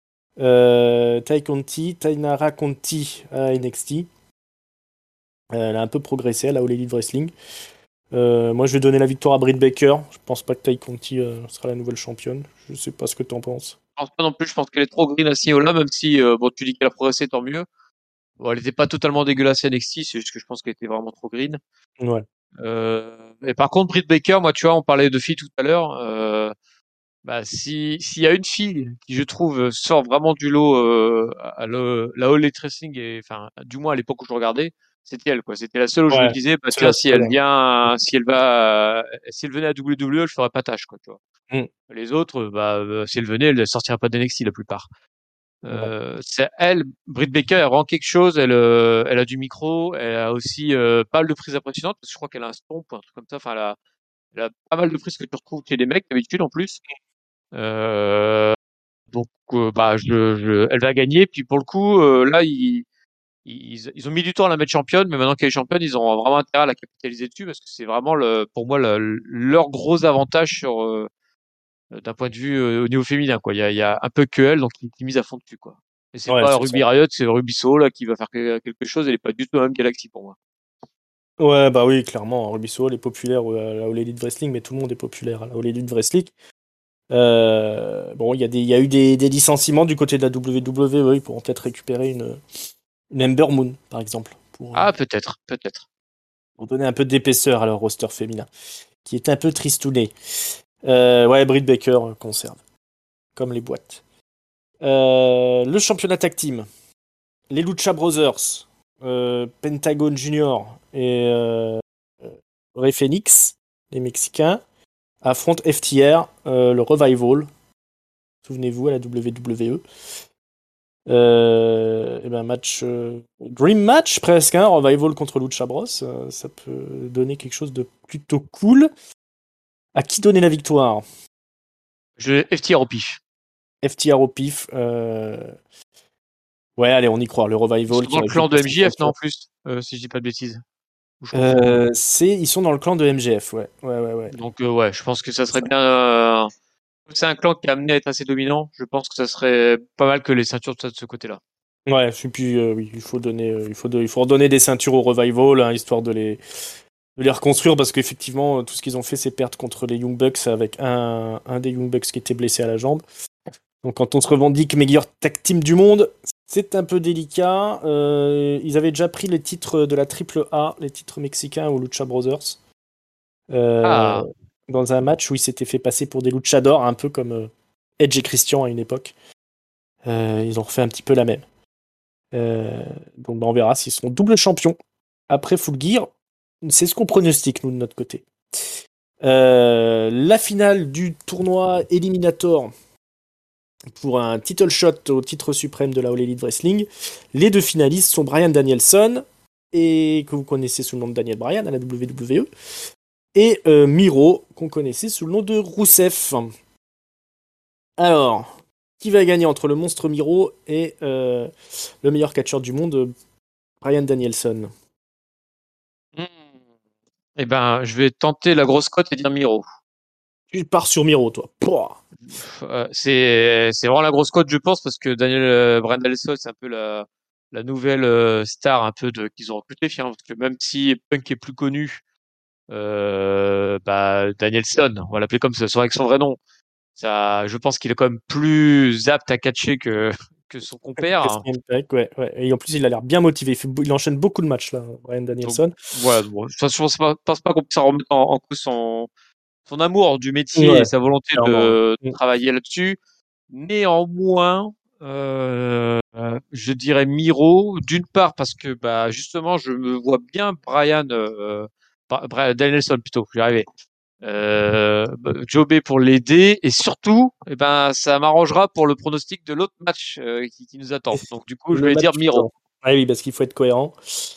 Euh, Tai Conti, Tainara Conti à N X T. Euh, elle a un peu progressé à la All Elite Wrestling. Euh, moi, je vais donner la victoire à Britt Baker. Je pense pas que Tai Conti euh, sera la nouvelle championne. Je sais pas ce que t'en penses. Je pense pas non plus, je pense qu'elle est trop green à ce niveau-là, même si, euh, bon, tu dis qu'elle a progressé, tant mieux. Bon, elle était pas totalement dégueulasse à N X T, c'est juste que je pense qu'elle était vraiment trop green. Ouais. Euh, et par contre, Britt Baker, moi, tu vois, on parlait de filles tout à l'heure. Euh, bah, si s'il y a une fille qui, je trouve, sort vraiment du lot euh, à le, la All Elite Wrestling, et enfin, du moins à l'époque où je regardais, c'était elle, quoi. C'était la seule où je me Ouais, disais, bah c'est tiens, la si seule. elle Hein. vient, si elle va, euh, si elle venait à W W E, je ferais pas tâche, quoi, tu vois. Mm. Les autres, bah, euh, si elle venait, elle sortirait pas d'N X T la plupart. Ouais. Euh, c'est elle, Britt Baker, elle rend quelque chose. Elle, euh, elle a du micro. Elle a aussi euh, pas mal de prises impressionnantes. Parce que je crois qu'elle a un stomp ou un truc comme ça. Enfin, elle a, elle a pas mal de prises que tu retrouves chez les mecs d'habitude en plus. Euh, donc, euh, bah, je, je, elle va gagner. Puis pour le coup, euh, là, ils, ils, ils ont mis du temps à la mettre championne, mais maintenant qu'elle est championne, ils ont vraiment intérêt à la capitaliser dessus parce que c'est vraiment le, pour moi le, leur gros avantage sur euh, d'un point de vue euh, au niveau féminin, quoi. Il y a, il y a un peu que elle, donc ils, ils misent à fond dessus, quoi. Et c'est Ouais, pas c'est ça. Ruby Riot, c'est Ruby Soho là qui va faire que- quelque chose. Elle est pas du tout dans la même galaxie pour moi. Ouais, bah oui, clairement. Ruby Soho, elle est populaire à la All Elite Wrestling, mais tout le monde est populaire à la All Elite Wrestling. Euh, bon, il y a des, il y a eu des, des licenciements du côté de la W W E. Ils pourront peut-être récupérer une, une Ember Moon, par exemple, pour, euh, Ah, peut-être, peut-être. pour donner un peu d'épaisseur à leur roster féminin, qui est un peu tristouné. Euh, ouais, Britt Baker euh, conserve, comme les boîtes. Euh, le championnat tag team. Les Lucha Brothers, euh, Pentagon Junior et euh, Rey Fenix, les Mexicains, affrontent F T R, euh, le Revival. Souvenez-vous, à la W W E. Euh, et ben match euh, Dream Match presque, hein, Revival contre Lucha Bros. Euh, ça peut donner quelque chose de plutôt cool. À qui donner la victoire? Je F T R au pif. F T R au pif. euh, Ouais, allez, on y croit. Le Ils Revival sont qui dans le récupère clan de sa M J F, non, ceinture. en plus, euh, si je dis pas de bêtises. Ou je confonds. Euh, c'est, ils sont dans le clan de M G F, ouais, ouais, ouais, ouais. Donc, euh, ouais, je pense que ça C'est serait ça. bien. Euh, c'est un clan qui est amené à être assez dominant. Je pense que ça serait pas mal que les ceintures soient de ce côté-là. Ouais, et puis euh, oui, il faut donner, euh, il faut, de- il faut redonner des ceintures au Revival, hein, histoire de les, de les reconstruire, parce qu'effectivement, euh, tout ce qu'ils ont fait, c'est perdre contre les Young Bucks avec un, un des Young Bucks qui était blessé à la jambe. Donc quand on se revendique meilleur tag team du monde, c'est un peu délicat. Euh, ils avaient déjà pris les titres de la Triple A, les titres mexicains aux Lucha Brothers, euh, Ah, dans un match où ils s'étaient fait passer pour des luchadors, un peu comme euh, Edge et Christian à une époque. Euh, ils ont refait un petit peu la même. Euh, donc bah, on verra s'ils seront double champions après Full Gear. C'est ce qu'on pronostique, nous, de notre côté. Euh, la finale du tournoi Eliminator pour un title shot au titre suprême de la All Elite Wrestling. Les deux finalistes sont Bryan Danielson, et que vous connaissez sous le nom de Daniel Bryan à la W W E, et euh, Miro, qu'on connaissait sous le nom de Rousseff. Alors, qui va gagner entre le monstre Miro et euh, le meilleur catcheur du monde, Bryan Danielson? hmm. Eh ben, je vais tenter la grosse cote et dire Miro. Tu pars sur Miro, toi. Pouah. Pff, euh, c'est c'est vraiment la grosse cote, je pense, parce que Daniel euh, Bryan Danielson, c'est un peu la la nouvelle euh, star un peu de qu'ils ont recruté finalement, parce que même si Punk est plus connu, euh, bah Danielson, on va l'appeler comme ça, avec son vrai nom. Ça, je pense qu'il est quand même plus apte à catcher que que son compère, Que hein. C M Punk, ouais, ouais. Et en plus, il a l'air bien motivé. Il, fait- il enchaîne beaucoup de matchs, là, Bryan Donc Danielson. voilà, bon, je pense je pense pas, pense pas qu'on puisse en remettre en, en cause son son amour du métier et Ouais, sa volonté clairement. de Ouais. travailler là-dessus. Néanmoins, Euh, je dirais Miro, d'une part parce que bah justement je me vois bien Brian, euh, Bra- Brian Danielson plutôt, j'y arrivais. Euh, bah, Jobé pour l'aider et surtout, eh ben ça m'arrangera pour le pronostic de l'autre match euh, qui, qui nous attend. Donc du coup je Le vais match dire Miro. suivant. Ah oui, parce qu'il faut être cohérent.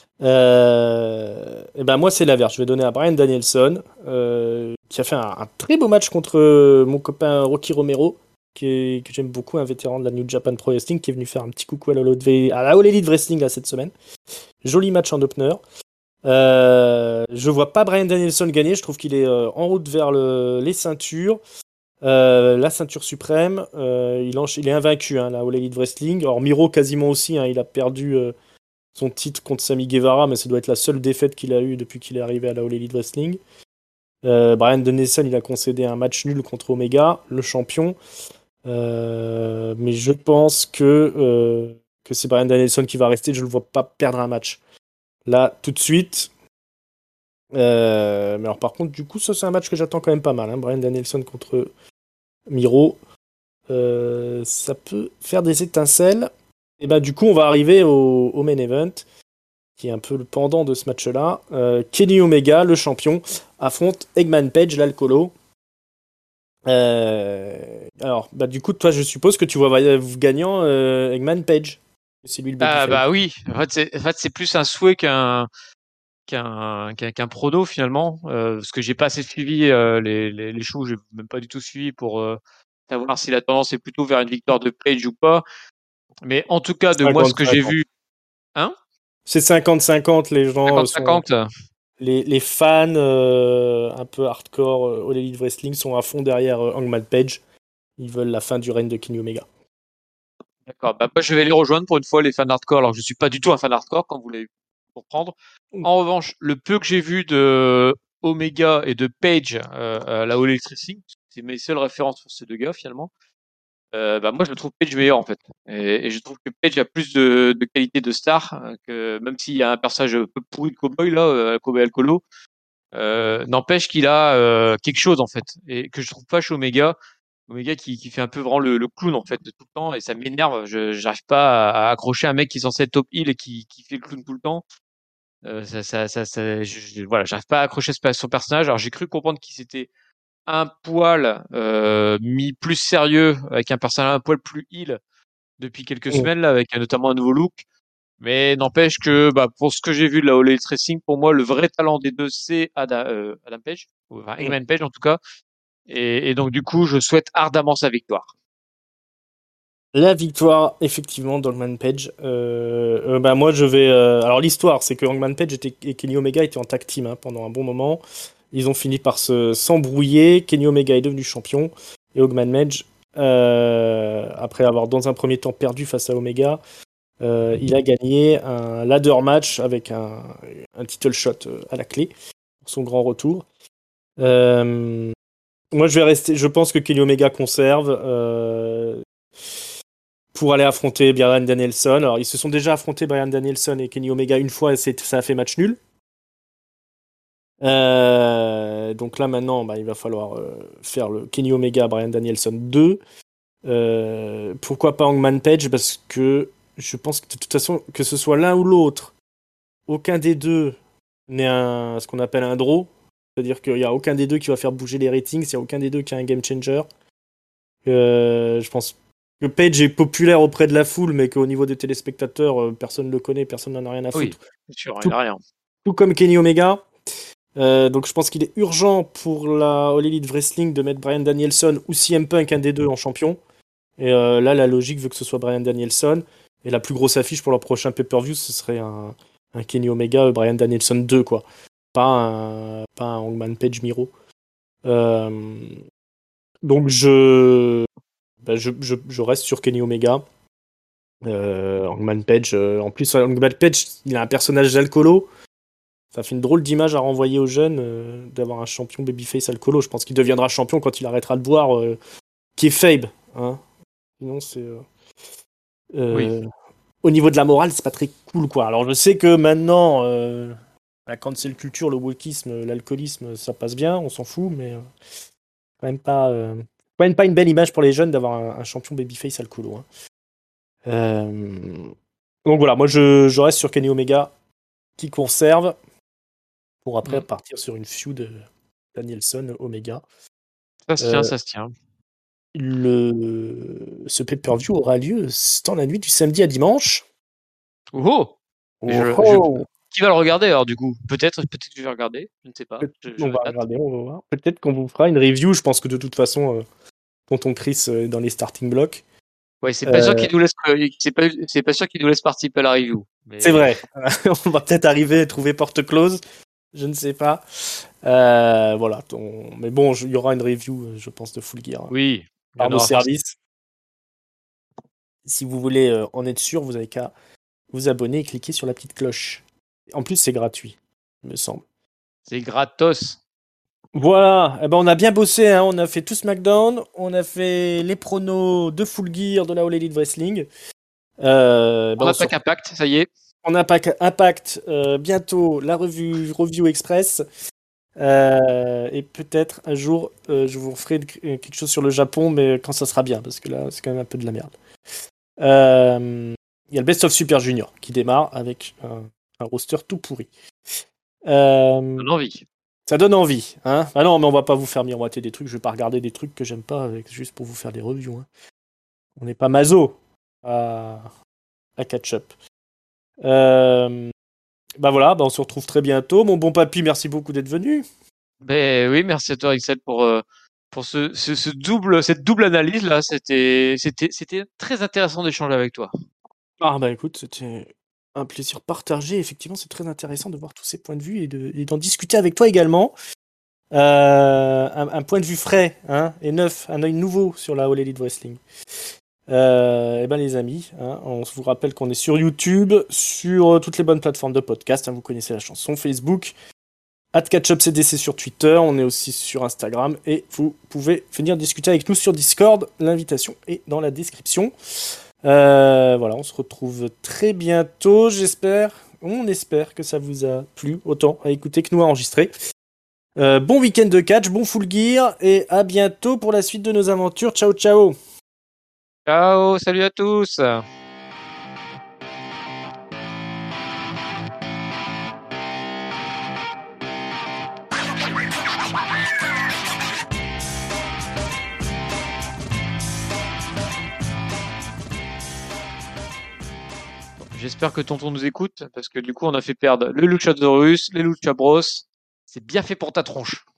Euh, et ben moi, c'est l'inverse. Je vais donner à Brian Danielson, euh, qui a fait un, un très beau match contre euh, mon copain Rocky Romero, qui est- que j'aime beaucoup, un vétéran de la New Japan Pro Wrestling, qui est venu faire un petit coucou à la, à la All Elite Wrestling là, cette semaine. Joli match en opener. Euh, je vois pas Brian Danielson gagner. Je trouve qu'il est euh, en route vers le- les ceintures. Euh, la ceinture suprême. Euh, il, encha- il est invaincu, hein, la All Elite Wrestling. Alors Miro quasiment aussi. Hein, il a perdu euh, son titre contre Sammy Guevara, mais ça doit être la seule défaite qu'il a eue depuis qu'il est arrivé à la All Elite Wrestling. Euh, Brian Danielson, il a concédé un match nul contre Omega, le champion. Euh, mais je pense que, euh, que c'est Brian Danielson qui va rester. Je ne le vois pas perdre un match. Là, tout de suite. Euh, mais alors, par contre, du coup, ça, c'est un match que j'attends quand même pas mal. Hein. Brian Danielson contre Miro. Euh, ça peut faire des étincelles. Et bah, du coup, on va arriver au, au main event, qui est un peu le pendant de ce match-là. Euh, Kenny Omega, le champion, affronte Eggman Page, l'alcoolo. Euh, alors, bah, du coup, toi, je suppose que tu vois gagnant euh, Eggman Page. C'est lui le Ah babyface. bah oui, en fait c'est en fait, c'est plus un souhait qu'un qu'un qu'un qu'un prono finalement, euh, parce que j'ai pas assez suivi euh, les les, les shows, j'ai même pas du tout suivi pour euh, savoir si la tendance est plutôt vers une victoire de Page ou pas. Mais en tout cas, de moi, ce que j'ai cinquante cinquante. vu, hein, C'est cinquante cinquante, les gens euh, sont. cinquante cinquante. Les, les fans euh, un peu hardcore euh, All Elite Wrestling sont à fond derrière euh, Hangman Page. Ils veulent la fin du règne de Kenny Omega. D'accord. Bah, moi, je vais les rejoindre pour une fois, les fans hardcore. Alors, je suis pas du tout un fan hardcore, comme vous l'avez pu comprendre. En revanche, le peu que j'ai vu de Omega et de Page, euh, à la All Elite Wrestling, c'est mes seules références sur ces deux gars, finalement. Euh, bah, moi, je trouve Page meilleur, en fait. Et, et je trouve que Page a plus de, de qualité de star, euh, que même s'il y a un personnage un peu pourri de cowboy, là, euh, cowboy alcoolo, euh, n'empêche qu'il a euh, quelque chose, en fait. Et que je trouve pas chez Omega. Omega qui, qui fait un peu vraiment le, le clown en fait de tout le temps et ça m'énerve. Je j'arrive pas à, à accrocher un mec qui est censé être top heel et qui, qui fait le clown tout le temps. Euh, ça, ça, ça, ça- je- je- voilà, j'arrive pas à accrocher ce- son personnage. Alors j'ai cru comprendre qu'il s'était un poil euh, mis plus sérieux avec un personnage un poil plus heel depuis quelques Mm. semaines là, avec euh, notamment un nouveau look. Mais n'empêche que bah, pour ce que j'ai vu de la All Elite Wrestling, pour moi le vrai talent des deux c'est Adam, euh, Adam Page, enfin Mm. Eggman Page en tout cas. Et, et donc du coup je souhaite ardemment sa victoire. La victoire, effectivement, d'Hangman Page. Euh, euh, bah, moi, je vais. euh, Alors, l'histoire, c'est que Hangman Page était- et Kenny Omega étaient en tag team hein, pendant un bon moment. Ils ont fini par se s'embrouiller. Kenny Omega est devenu champion. Et Hangman Page, euh, après avoir dans un premier temps perdu face à Omega, euh, il a gagné un ladder match avec un, un title shot euh, à la clé pour son grand retour. Euh, Moi, je vais rester. Je pense que Kenny Omega conserve. Euh, pour aller affronter Brian Danielson. Alors, ils se sont déjà affrontés, Brian Danielson et Kenny Omega, une fois, et c'est- ça a fait match nul. Euh, donc là, maintenant, bah, il va falloir euh, faire le Kenny Omega, Brian Danielson deux. Euh, pourquoi pas Hangman Page? Parce que je pense que de toute façon, que ce soit l'un ou l'autre, aucun des deux n'est un, ce qu'on appelle un draw. C'est-à-dire qu'il n'y a aucun des deux qui va faire bouger les ratings, il n'y a aucun des deux qui a un game changer. Euh, je pense que Page est populaire auprès de la foule, mais qu'au niveau des téléspectateurs, euh, personne ne le connaît, personne n'en a rien à Oui, foutre. c'est sûr, il Tout, a rien. tout comme Kenny Omega. Euh, donc je pense qu'il est urgent pour la All Elite Wrestling de mettre Brian Danielson ou C M Punk, un des deux, en champion. Et euh, là, la logique veut que ce soit Brian Danielson. Et la plus grosse affiche pour leur prochain pay-per-view, ce serait un, un Kenny Omega, euh, Brian Danielson deux, quoi. Pas un, pas un Hangman Page Miro. Euh, donc je, bah, je, je, je reste sur Kenny Omega. Euh, Hangman Page, euh, en plus, Hangman Page, il a un personnage d'alcoolo. Ça fait une drôle d'image à renvoyer aux jeunes euh, d'avoir un champion babyface alcoolo. Je pense qu'il deviendra champion quand il arrêtera de boire, euh, qui est Fabe. Hein. Sinon, c'est. euh, Oui. euh, au niveau de la morale, c'est pas très cool, quoi. Alors, je sais que maintenant, euh, la cancel culture, le wokisme, l'alcoolisme, ça passe bien, on s'en fout, mais euh, quand même pas. euh, quand même pas une belle image pour les jeunes d'avoir un, un champion babyface alcoolo. Hein. Euh, Donc voilà, moi je, je reste sur Kenny Omega qui conserve pour après Mm. partir sur une feud de Danielson Omega. Ça se Euh, tient, ça se tient. le... Ce pay-per-view aura lieu dans la nuit du samedi à dimanche. Oh, Oh, je, je... oh. Qui va le regarder alors du coup? Peut-être, peut-être que je vais regarder. Je ne sais pas. Peut- Je, je On va hâte. regarder, on va voir. Peut-être qu'on vous fera une review. Je pense que de toute façon, euh, tonton Chris euh, est dans les starting blocks. Ouais, c'est pas sûr Euh, qu'il nous laisse, c'est pas, c'est pas sûr qu'il nous laisse participer à la review. c'est Mais vrai. On va peut-être arriver à trouver porte close. Je ne sais pas. Euh, voilà. ton- Mais bon, je- il y aura une review, euh, je pense, de Full Gear hein, oui, il y par en nos aura forcément. services. Si vous voulez euh, en être sûr, vous avez qu'à vous abonner et cliquer sur la petite cloche. En plus, c'est gratuit, il me semble. C'est gratos. Voilà, eh ben, on a bien bossé, hein. On a fait tout SmackDown, on a fait les pronos de Full Gear de la All Elite Wrestling. Euh, ben, On on, se attaque Impact, ça y est. on a pas Impact, euh, bientôt la revue Review Express. Euh, et peut-être un jour, euh, je vous ferai quelque chose sur le Japon, mais quand ça sera bien, parce que là, c'est quand même un peu de la merde. Euh, Il y a le Best of Super Junior qui démarre avec un, un roster tout pourri. Euh, On a envie. Ça donne envie, hein. Ah non, mais on va pas vous faire miroiter des trucs. Je vais pas regarder des trucs que j'aime pas avec, juste pour vous faire des reviews. Hein. On n'est pas maso à, à catch-up. Euh, Bah voilà, bah on se retrouve très bientôt. Mon bon papy, merci beaucoup d'être venu. Ben oui, merci à toi, Excel, pour euh, pour ce, ce, ce double, cette double analyse là. C'était, c'était, c'était très intéressant d'échanger avec toi. Ah bah écoute, c'était un plaisir partagé. Effectivement, c'est très intéressant de voir tous ces points de vue et, de, et d'en discuter avec toi également. Euh, un, un point de vue frais hein, et neuf, un œil nouveau sur la All Elite Wrestling. Euh, et ben les amis, hein, on vous rappelle qu'on est sur YouTube, sur toutes les bonnes plateformes de podcast. Hein, vous connaissez la chanson, Facebook, at CatchUpCDC sur Twitter. On est aussi sur Instagram et vous pouvez venir discuter avec nous sur Discord. L'invitation est dans la description. Euh, voilà, on se retrouve très bientôt. J'espère, on espère que ça vous a plu autant à écouter que nous à enregistrer. Euh, bon week-end de catch, bon full gear et à bientôt pour la suite de nos aventures. Ciao, ciao. Ciao, salut à tous. J'espère que tonton nous écoute parce que du coup on a fait perdre le Luchasaurus, les Lucha Bros. C'est bien fait pour ta tronche.